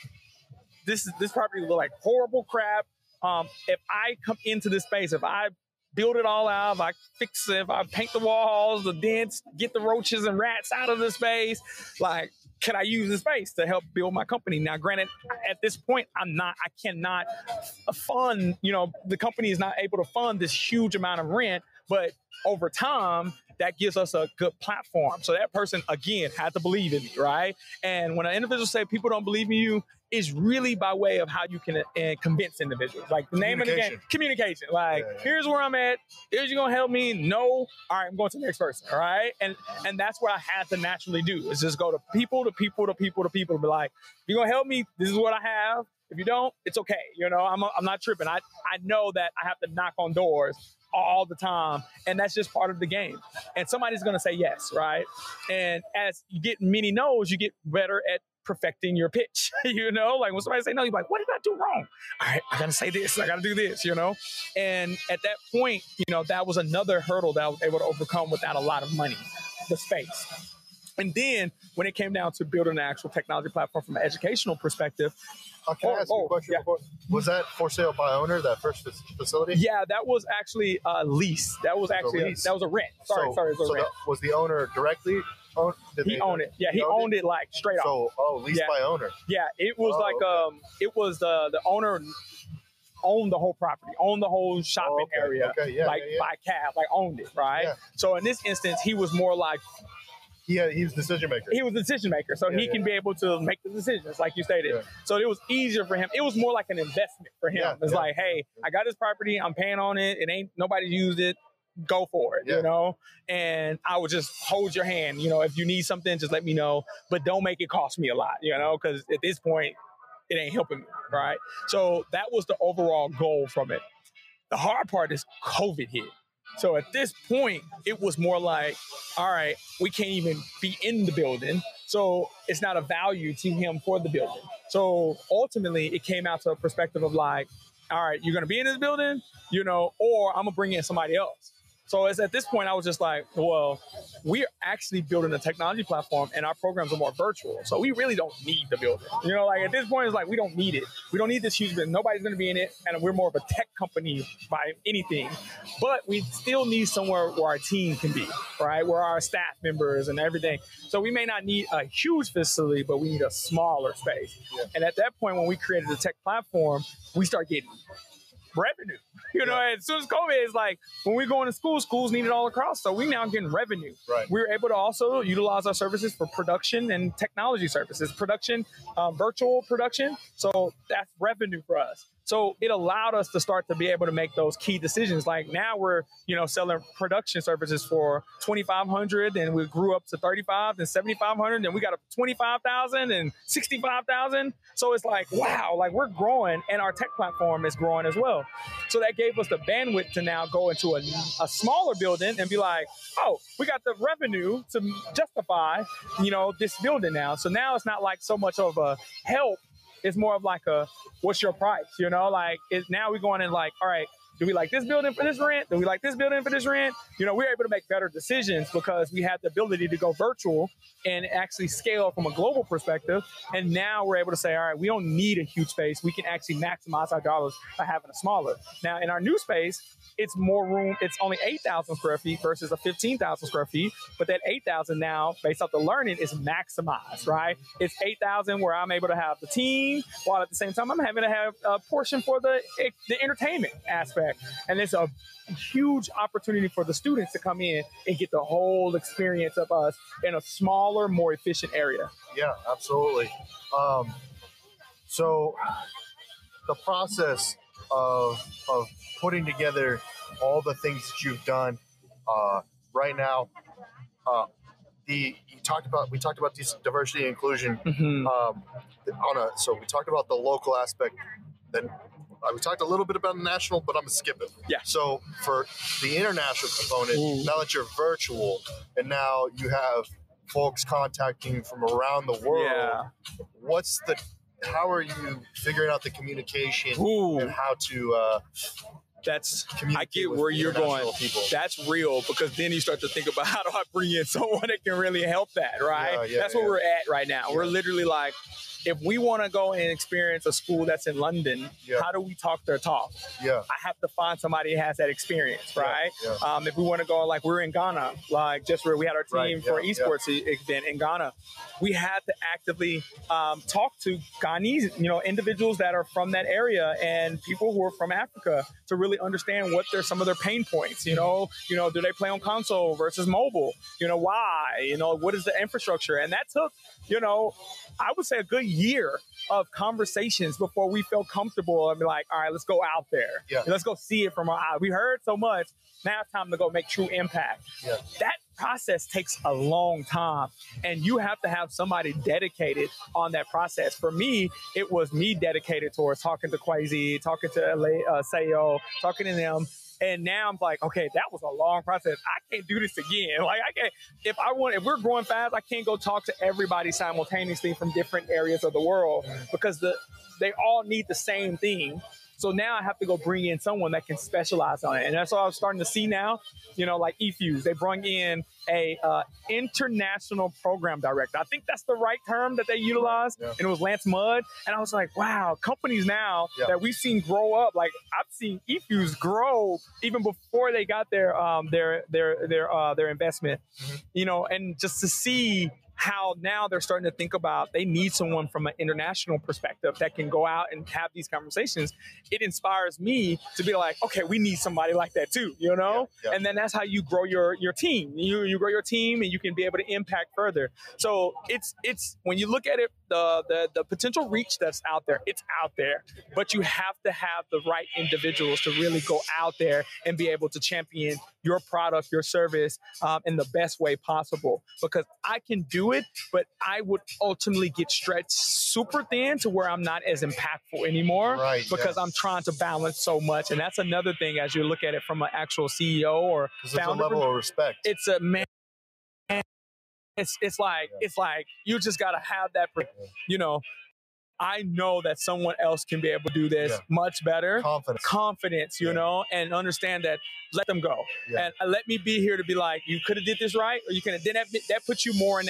C: this property look like horrible crap. If I come into this space, if I build it all out, if I fix it, if I paint the walls, the dents, get the roaches and rats out of the space, like, can I use the space to help build my company? Now, granted, at this point, I cannot fund, the company is not able to fund this huge amount of rent, but over time, that gives us a good platform. So that person, again, had to believe in me, right? And when an individual say people don't believe in you, is really by way of how you can convince individuals. Like the name of the game, communication. Like, here's where I'm at. Here's you gonna help me? No. All right, I'm going to the next person. All right. And that's what I had to naturally do, is just go to people to be like, if you're gonna help me, this is what I have. If you don't, it's okay. I'm not tripping. I know that I have to knock on doors all the time, and that's just part of the game. And somebody's gonna say yes, right? And as you get many no's, you get better at perfecting your pitch, like when somebody say no, you're like, what did I do wrong? All right, I gotta say this, I gotta do this, and at that point, that was another hurdle that I was able to overcome without a lot of money, the space. And then when it came down to building an actual technology platform from an educational perspective,
D: can I ask you a question before? Was that for sale by owner, that first facility?
C: Yeah, that was actually a lease. That was actually that was a rent. Sorry, it was a rent.
D: Was the owner directly owned?
C: He owned it. Yeah, he owned it like straight off.
D: So, leased by owner.
C: Yeah, it was it was the owner owned the whole property, owned the whole shopping area, by cab, like owned it, right? Yeah. So in this instance, he was more like,
D: he was the decision maker.
C: He was the decision maker, so he can be able to make the decisions, like you stated. Yeah. So it was easier for him. It was more like an investment for him. Yeah, it's like, hey, I got this property, I'm paying on it. It ain't nobody used it. Go for it, And I would just hold your hand. If you need something, just let me know, but don't make it cost me a lot, because at this point, it ain't helping me, right? So that was the overall goal from it. The hard part is COVID hit. So at this point, it was more like, all right, we can't even be in the building. So it's not a value to him for the building. So ultimately, it came out to a perspective of like, all right, you're going to be in this building, or I'm going to bring in somebody else. So it's at this point, I was just like, well, we're actually building a technology platform and our programs are more virtual. So we really don't need the building. Like at this point, it's like, we don't need it. We don't need this huge building. Nobody's going to be in it. And we're more of a tech company by anything. But we still need somewhere where our team can be, right? Where our staff members and everything. So we may not need a huge facility, but we need a smaller space. Yeah. And at that point, when we created the tech platform, we start getting revenue. You know, as soon as COVID is like, when we go into schools need it all across. So we now getting revenue.
D: Right.
C: We're able to also utilize our services for production and technology services, production, virtual production. So that's revenue for us. So it allowed us to start to be able to make those key decisions. Like now we're, selling production services for $2,500, and we grew up to $35,000 and $7,500, and we got up to $25,000 and $65,000. So it's like, wow, like we're growing, and our tech platform is growing as well. So that gave us the bandwidth to now go into a smaller building and be like, oh, we got the revenue to justify, this building now. So now it's not like so much of a help. It's more of like what's your price? Now we're going in like, all right, do we like this building for this rent? Do we like this building for this rent? We're able to make better decisions because we had the ability to go virtual and actually scale from a global perspective. And now we're able to say, all right, we don't need a huge space. We can actually maximize our dollars by having a smaller. Now, in our new space, it's more room. It's only 8,000 square feet versus a 15,000 square feet. But that 8,000 now, based off the learning, is maximized, right? It's 8,000 where I'm able to have the team, while at the same time I'm having to have a portion for the entertainment aspect. And it's a huge opportunity for the students to come in and get the whole experience of us in a smaller, more efficient area.
D: Yeah, absolutely. So the process of putting together all the things that you've done right now, we talked about this diversity and inclusion. So we talked about the local aspect. Then we talked a little bit about the national, but I'm gonna skip it.
C: Yeah.
D: So for the international component, now that you're virtual and now you have folks contacting you from around the world, how are you figuring out the communication and how to
C: I get where you're going.
D: People?
C: That's real, because then you start to think about, how do I bring in someone that can really help that, right? That's where we're at right now. We're literally like, if we want to go and experience a school that's in London, how do we talk their talk? I have to find somebody who has that experience, right? If we want to go, like we're in Ghana, like just where we had our team for esports event in Ghana, we had to actively talk to Ghanese, individuals that are from that area and people who are from Africa to really understand what some of their pain points. Do they play on console versus mobile? Why? What is the infrastructure? And that took, I would say a good year of conversations before we felt comfortable and be like, all right, let's go out there. Let's go see it from our eyes. We heard so much. Now it's time to go make true impact. That process takes a long time, and you have to have somebody dedicated on that process. For me, it was me dedicated towards talking to Kwesi, talking to Sayo, talking to them. And now I'm like, okay, that was a long process. I can't do this again. Like I can't, if we're growing fast, I can't go talk to everybody simultaneously from different areas of the world, because they all need the same thing. So now I have to go bring in someone that can specialize on it. And that's what I'm starting to see now, like eFuse. They bring in a international program director. I think that's the right term that they utilized. And it was Lance Mudd. And I was like, wow, companies now that we've seen grow up, like I've seen eFuse grow even before they got their investment, and just to see how now they're starting to think about they need someone from an international perspective that can go out and have these conversations. It inspires me to be like, okay, we need somebody like that too, And then that's how you grow your team. You grow your team and you can be able to impact further. So it's when you look at it, the potential reach that's out there, it's out there, but you have to have the right individuals to really go out there and be able to champion your product, your service in the best way possible, because I can do it, but I would ultimately get stretched super thin to where I'm not as impactful anymore, because I'm trying to balance so much. And that's another thing as you look at it from an actual CEO or founder.
D: It's a level of respect.
C: It's a man. It's like you just got to have that, I know that someone else can be able to do this much better. Confidence, and understand that, let them go. And let me be here to be like, you could have did this right, or you can have, then that puts you more in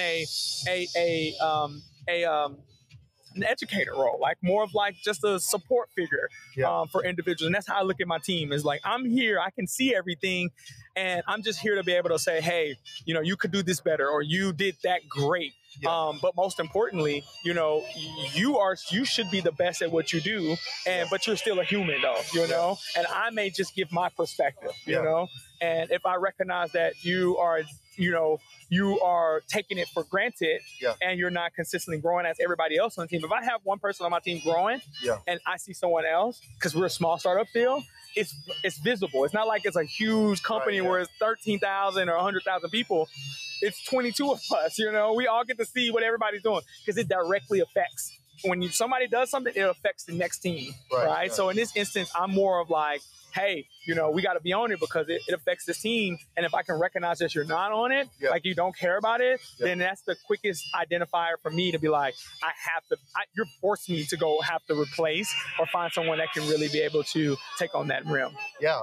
C: an educator role, like more of like just a support figure for individuals. And that's how I look at my team, is like, I'm here, I can see everything. And I'm just here to be able to say, hey, you know, you could do this better, or you did that great.
D: Yeah.
C: But most importantly, you know, you should be the best at what you do, but you're still a human though, you know, and I may just give my perspective, you know, and if I recognize that you are taking it for granted and you're not consistently growing as everybody else on the team. If I have one person on my team growing and I see someone else, because we're a small startup still, it's visible. It's not like it's a huge company where it's 13,000 or 100,000 people. It's 22 of us, you know. We all get to see what everybody's doing because it directly affects. When somebody does something, it affects the next team, right? So in this instance, I'm more of like, hey, you know, we got to be on it because it affects this team. And if I can recognize that you're not on it, like you don't care about it, then that's the quickest identifier for me to be like, you're forcing me to go have to replace or find someone that can really be able to take on that rim.
D: Yeah,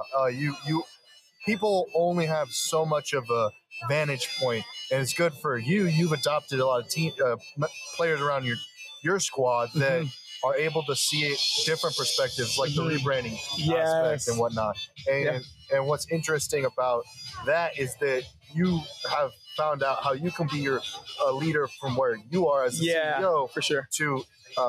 D: people only have so much of a vantage point, and it's good for you. You've adopted a lot of players around your squad that are able to see it, different perspectives, like the rebranding aspect and whatnot. And what's interesting about that is that you have found out how you can be a leader from where you are as a CEO
C: for sure
D: to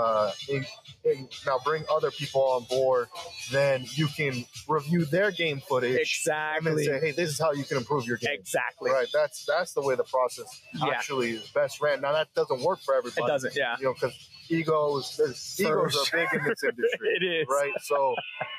D: now bring other people on board. Then you can review their game footage and then say, hey, this is how you can improve your game. Right. That's the way the process actually is best ran. Now that doesn't work for everybody.
C: It doesn't,
D: you know, because egos are big in this industry.
C: It is.
D: Right. So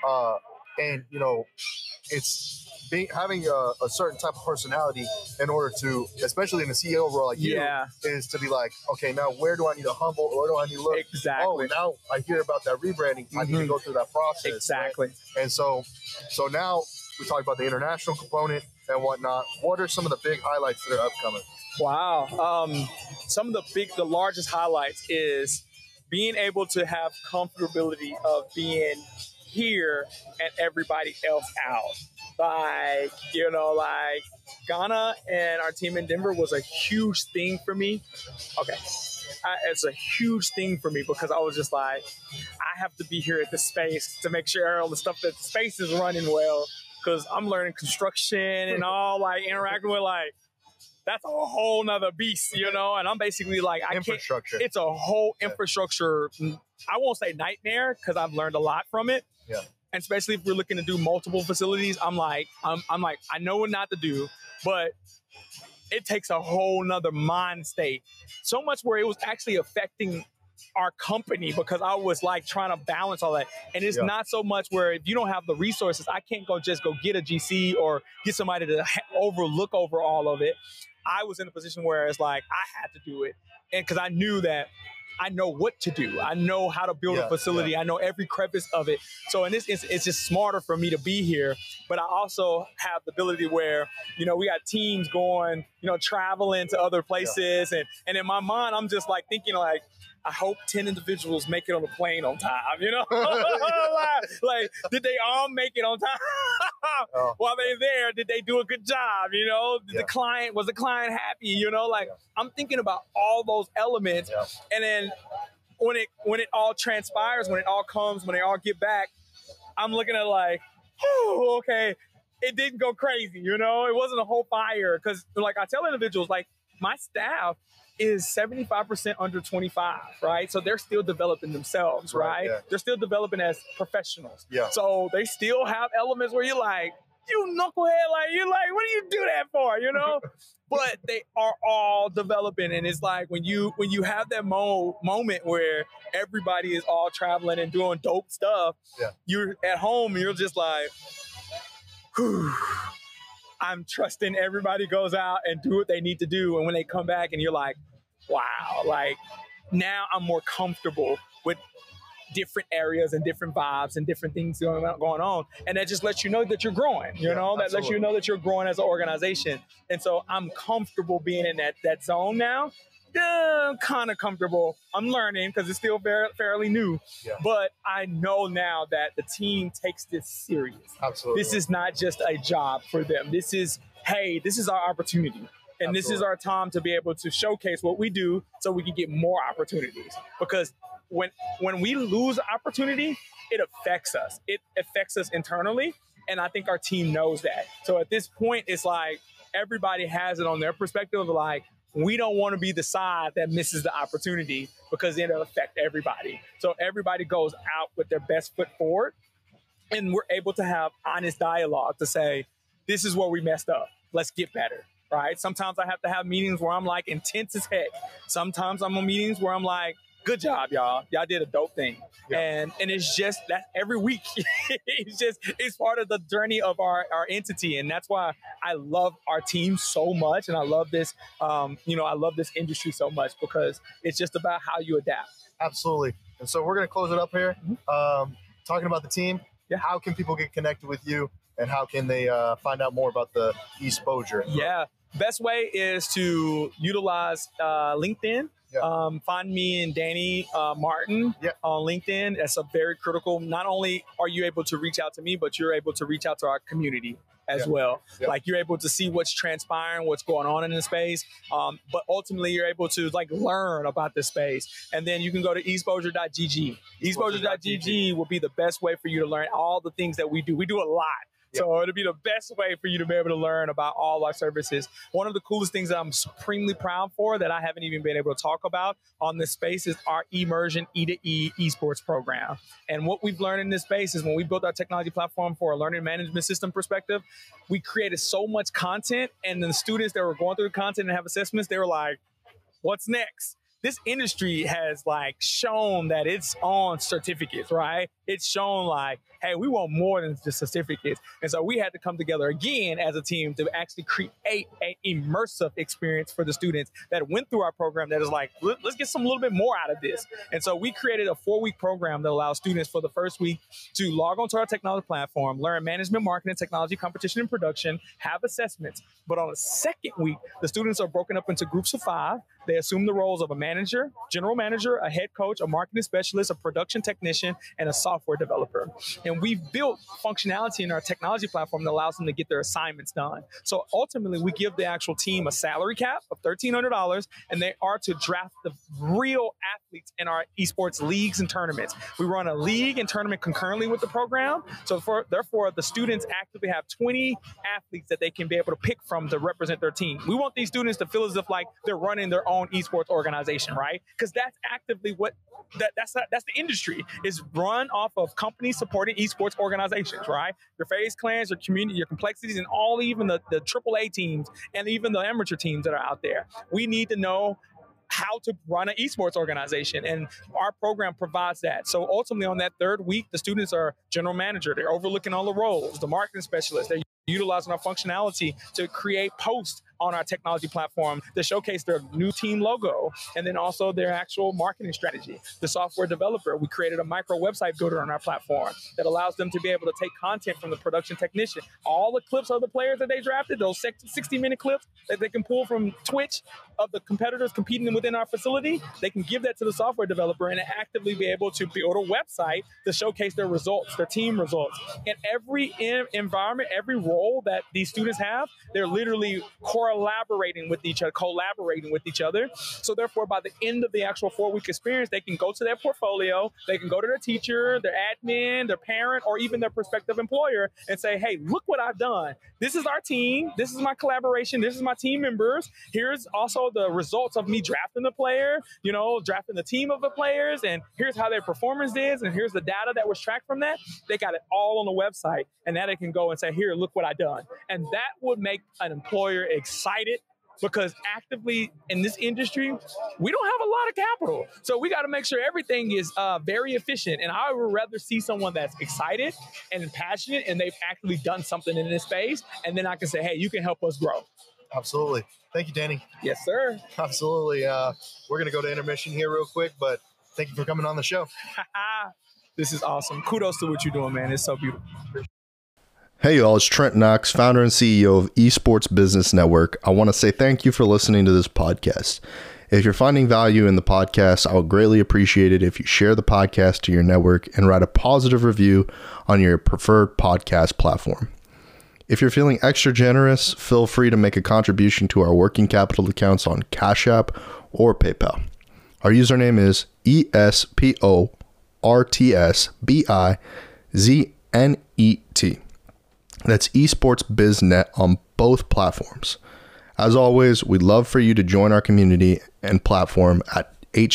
D: and you know, it's having a certain type of personality in order to, especially in a CEO role like you, is to be like, okay, now where do I need to humble? Where do I need to look? Oh, now I hear about that rebranding. I need to go through that process. Right? And so now we talk about the international component and whatnot. What are some of the big highlights that are upcoming?
C: Wow. Some of the largest highlights is being able to have comfortability of being here and everybody else out. Like, you know, like Ghana and our team in Denver was a huge thing for me. Okay. It's a huge thing for me because I was just like, I have to be here at the space to make sure all the stuff that the space is running well, because I'm learning construction and all, like interacting with, like, that's a whole nother beast, you know? And I'm basically like,
D: infrastructure.
C: It's a whole infrastructure. I won't say nightmare because I've learned a lot from it.
D: Yeah.
C: And especially if we're looking to do multiple facilities, I'm like, I know what not to do, but it takes a whole nother mind state. So much where it was actually affecting our company because I was like trying to balance all that. And it's not so much where if you don't have the resources, I can't just go get a GC or get somebody to look over all of it. I was in a position where it's like, I had to do it. And because I knew that I know what to do. I know how to build a facility. I know every crevice of it. So in this instance, it's just smarter for me to be here. But I also have the ability where, you know, we got teams going, you know, traveling to other places. And in my mind, I'm just like thinking like, I hope 10 individuals make it on the plane on time, you know? like, did they all make it on time? While they're there, did they do a good job, you know? Was the client happy, you know? Like, I'm thinking about all those elements. And then when it all transpires, when it all comes, when they all get back, I'm looking at like, oh, okay, it didn't go crazy, you know? It wasn't a whole fire. Because, like, I tell individuals, like, my staff is 75% under 25, right? So they're still developing themselves, right? They're still developing as professionals. So they still have elements where you're like, you knucklehead, like, you're like, what do you do that for, you know? But they are all developing. And it's like when you have that moment where everybody is all traveling and doing dope stuff, you're at home and you're just like, whew. I'm trusting everybody goes out and do what they need to do. And when they come back and you're like, wow, like now I'm more comfortable with different areas and different vibes and different things going on. And that just lets you know that you're growing, you know, that lets you know that you're growing as an organization. And so I'm comfortable being in that zone now. I'm kind of comfortable. I'm learning because it's still fairly new. But I know now that the team takes this serious. This is not just a job for them. This is, hey, this is our opportunity. And this is our time to be able to showcase what we do so we can get more opportunities. Because when we lose opportunity, it affects us. It affects us internally. And I think our team knows that. So at this point, it's like everybody has it on their perspective of like, we don't want to be the side that misses the opportunity because it'll affect everybody. So everybody goes out with their best foot forward, and we're able to have honest dialogue to say, this is where we messed up. Let's get better, right? Sometimes I have to have meetings where I'm like intense as heck. Sometimes I'm on meetings where I'm like, good job, y'all. Y'all did a dope thing. Yeah. And it's just that every week. it's part of the journey of our entity. And that's why I love our team so much. And I love this, I love this industry so much because it's just about how you adapt.
D: Absolutely. And so we're going to close it up here. Talking about the team, how can people get connected with you and how can they find out more about the eSpoger?
C: Yeah. Best way is to utilize LinkedIn. Yeah. Find me and Danny Martin on LinkedIn. That's a very critical. Not only are you able to reach out to me, but you're able to reach out to our community as well. Yeah. Like you're able to see what's transpiring, what's going on in the space. But ultimately you're able to like learn about the space. And then you can go to eSpoger.gg. eSpoger.gg will be the best way for you to learn all the things that we do. We do a lot. So it'll be the best way for you to be able to learn about all our services. One of the coolest things that I'm supremely proud for that I haven't even been able to talk about on this space is our Immersion E2E esports program. And what we've learned in this space is when we built our technology platform for a learning management system perspective, we created so much content, and the students that were going through the content and have assessments, they were like, what's next? This industry has like shown that it's on certificates, right? It's shown like, hey, we want more than just certificates. And so we had to come together again as a team to actually create an immersive experience for the students that went through our program that is like, let's get some little bit more out of this. And so we created a 4-week program that allows students for the first week to log onto our technology platform, learn management, marketing, technology, competition, and production, have assessments. But on the second week, the students are broken up into groups of 5. They assume the roles of a manager, general manager, a head coach, a marketing specialist, a production technician, and a software developer. And we've built functionality in our technology platform that allows them to get their assignments done. So ultimately, we give the actual team a salary cap of $1,300, and they are to draft the real athletes in our esports leagues and tournaments. We run a league and tournament concurrently with the program. So therefore, the students actively have 20 athletes that they can be able to pick from to represent their team. We want these students to feel as if like they're running their own esports organization, right? Because that's actively what that's the industry is run off of companies supporting esports organizations, right? Your FaZe clans, your community, your complexities, and all even the AAA teams and even the amateur teams that are out there. We need to know how to run an esports organization, and our program provides that. So ultimately on that 3rd week, the students are general manager. They're overlooking all the roles, the marketing specialist. They're utilizing our functionality to create posts on our technology platform to showcase their new team logo and then also their actual marketing strategy. The software developer, we created a micro website builder on our platform that allows them to be able to take content from the production technician. All the clips of the players that they drafted, those 60-minute clips that they can pull from Twitch of the competitors competing within our facility, they can give that to the software developer and actively be able to build a website to showcase their results, their team results. In every environment, every role that these students have, they're literally collaborating with each other. So therefore, by the end of the actual 4-week experience, they can go to their portfolio, they can go to their teacher, their admin, their parent, or even their prospective employer and say, hey, look what I've done. This is our team. This is my collaboration. This is my team members. Here's also the results of me drafting the player, drafting the team of the players, and here's how their performance is, and here's the data that was tracked from that. They got it all on the website, and now they can go and say, here, look what I've done. And that would make an employer excited because actively in this industry, we don't have a lot of capital. So we got to make sure everything is very efficient. And I would rather see someone that's excited and passionate and they've actually done something in this space. And then I can say, hey, you can help us grow.
D: Absolutely. Thank you, Danny.
C: Yes, sir.
D: Absolutely. We're going to go to intermission here real quick, but thank you for coming on the show.
C: This is awesome. Kudos to what you're doing, man. It's so beautiful.
A: Hey y'all, it's Trent Knox, founder and CEO of Esports Business Network. I want to say thank you for listening to this podcast. If you're finding value in the podcast, I would greatly appreciate it if you share the podcast to your network and write a positive review on your preferred podcast platform. If you're feeling extra generous, feel free to make a contribution to our working capital accounts on Cash App or PayPal. Our username is ESPORTSBIZNET. That's esportsbiznet on both platforms. As always, we'd love for you to join our community and platform at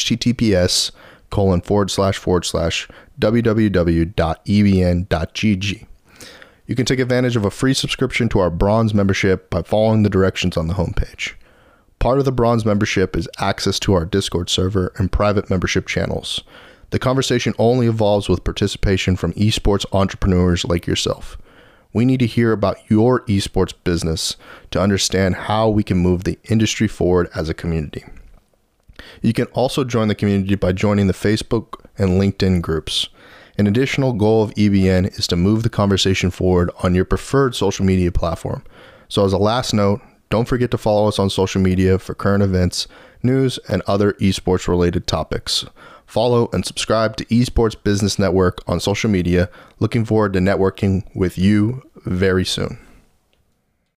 A: https://www.ebn.gg. You can take advantage of a free subscription to our Bronze membership by following the directions on the homepage. Part of the Bronze membership is access to our Discord server and private membership channels. The conversation only evolves with participation from esports entrepreneurs like yourself. We need to hear about your esports business to understand how we can move the industry forward as a community. You can also join the community by joining the Facebook and LinkedIn groups. An additional goal of EBN is to move the conversation forward on your preferred social media platform. So as a last note, don't forget to follow us on social media for current events, news, and other esports related topics. Follow and subscribe to Esports Business Network on social media. Looking forward to networking with you very soon.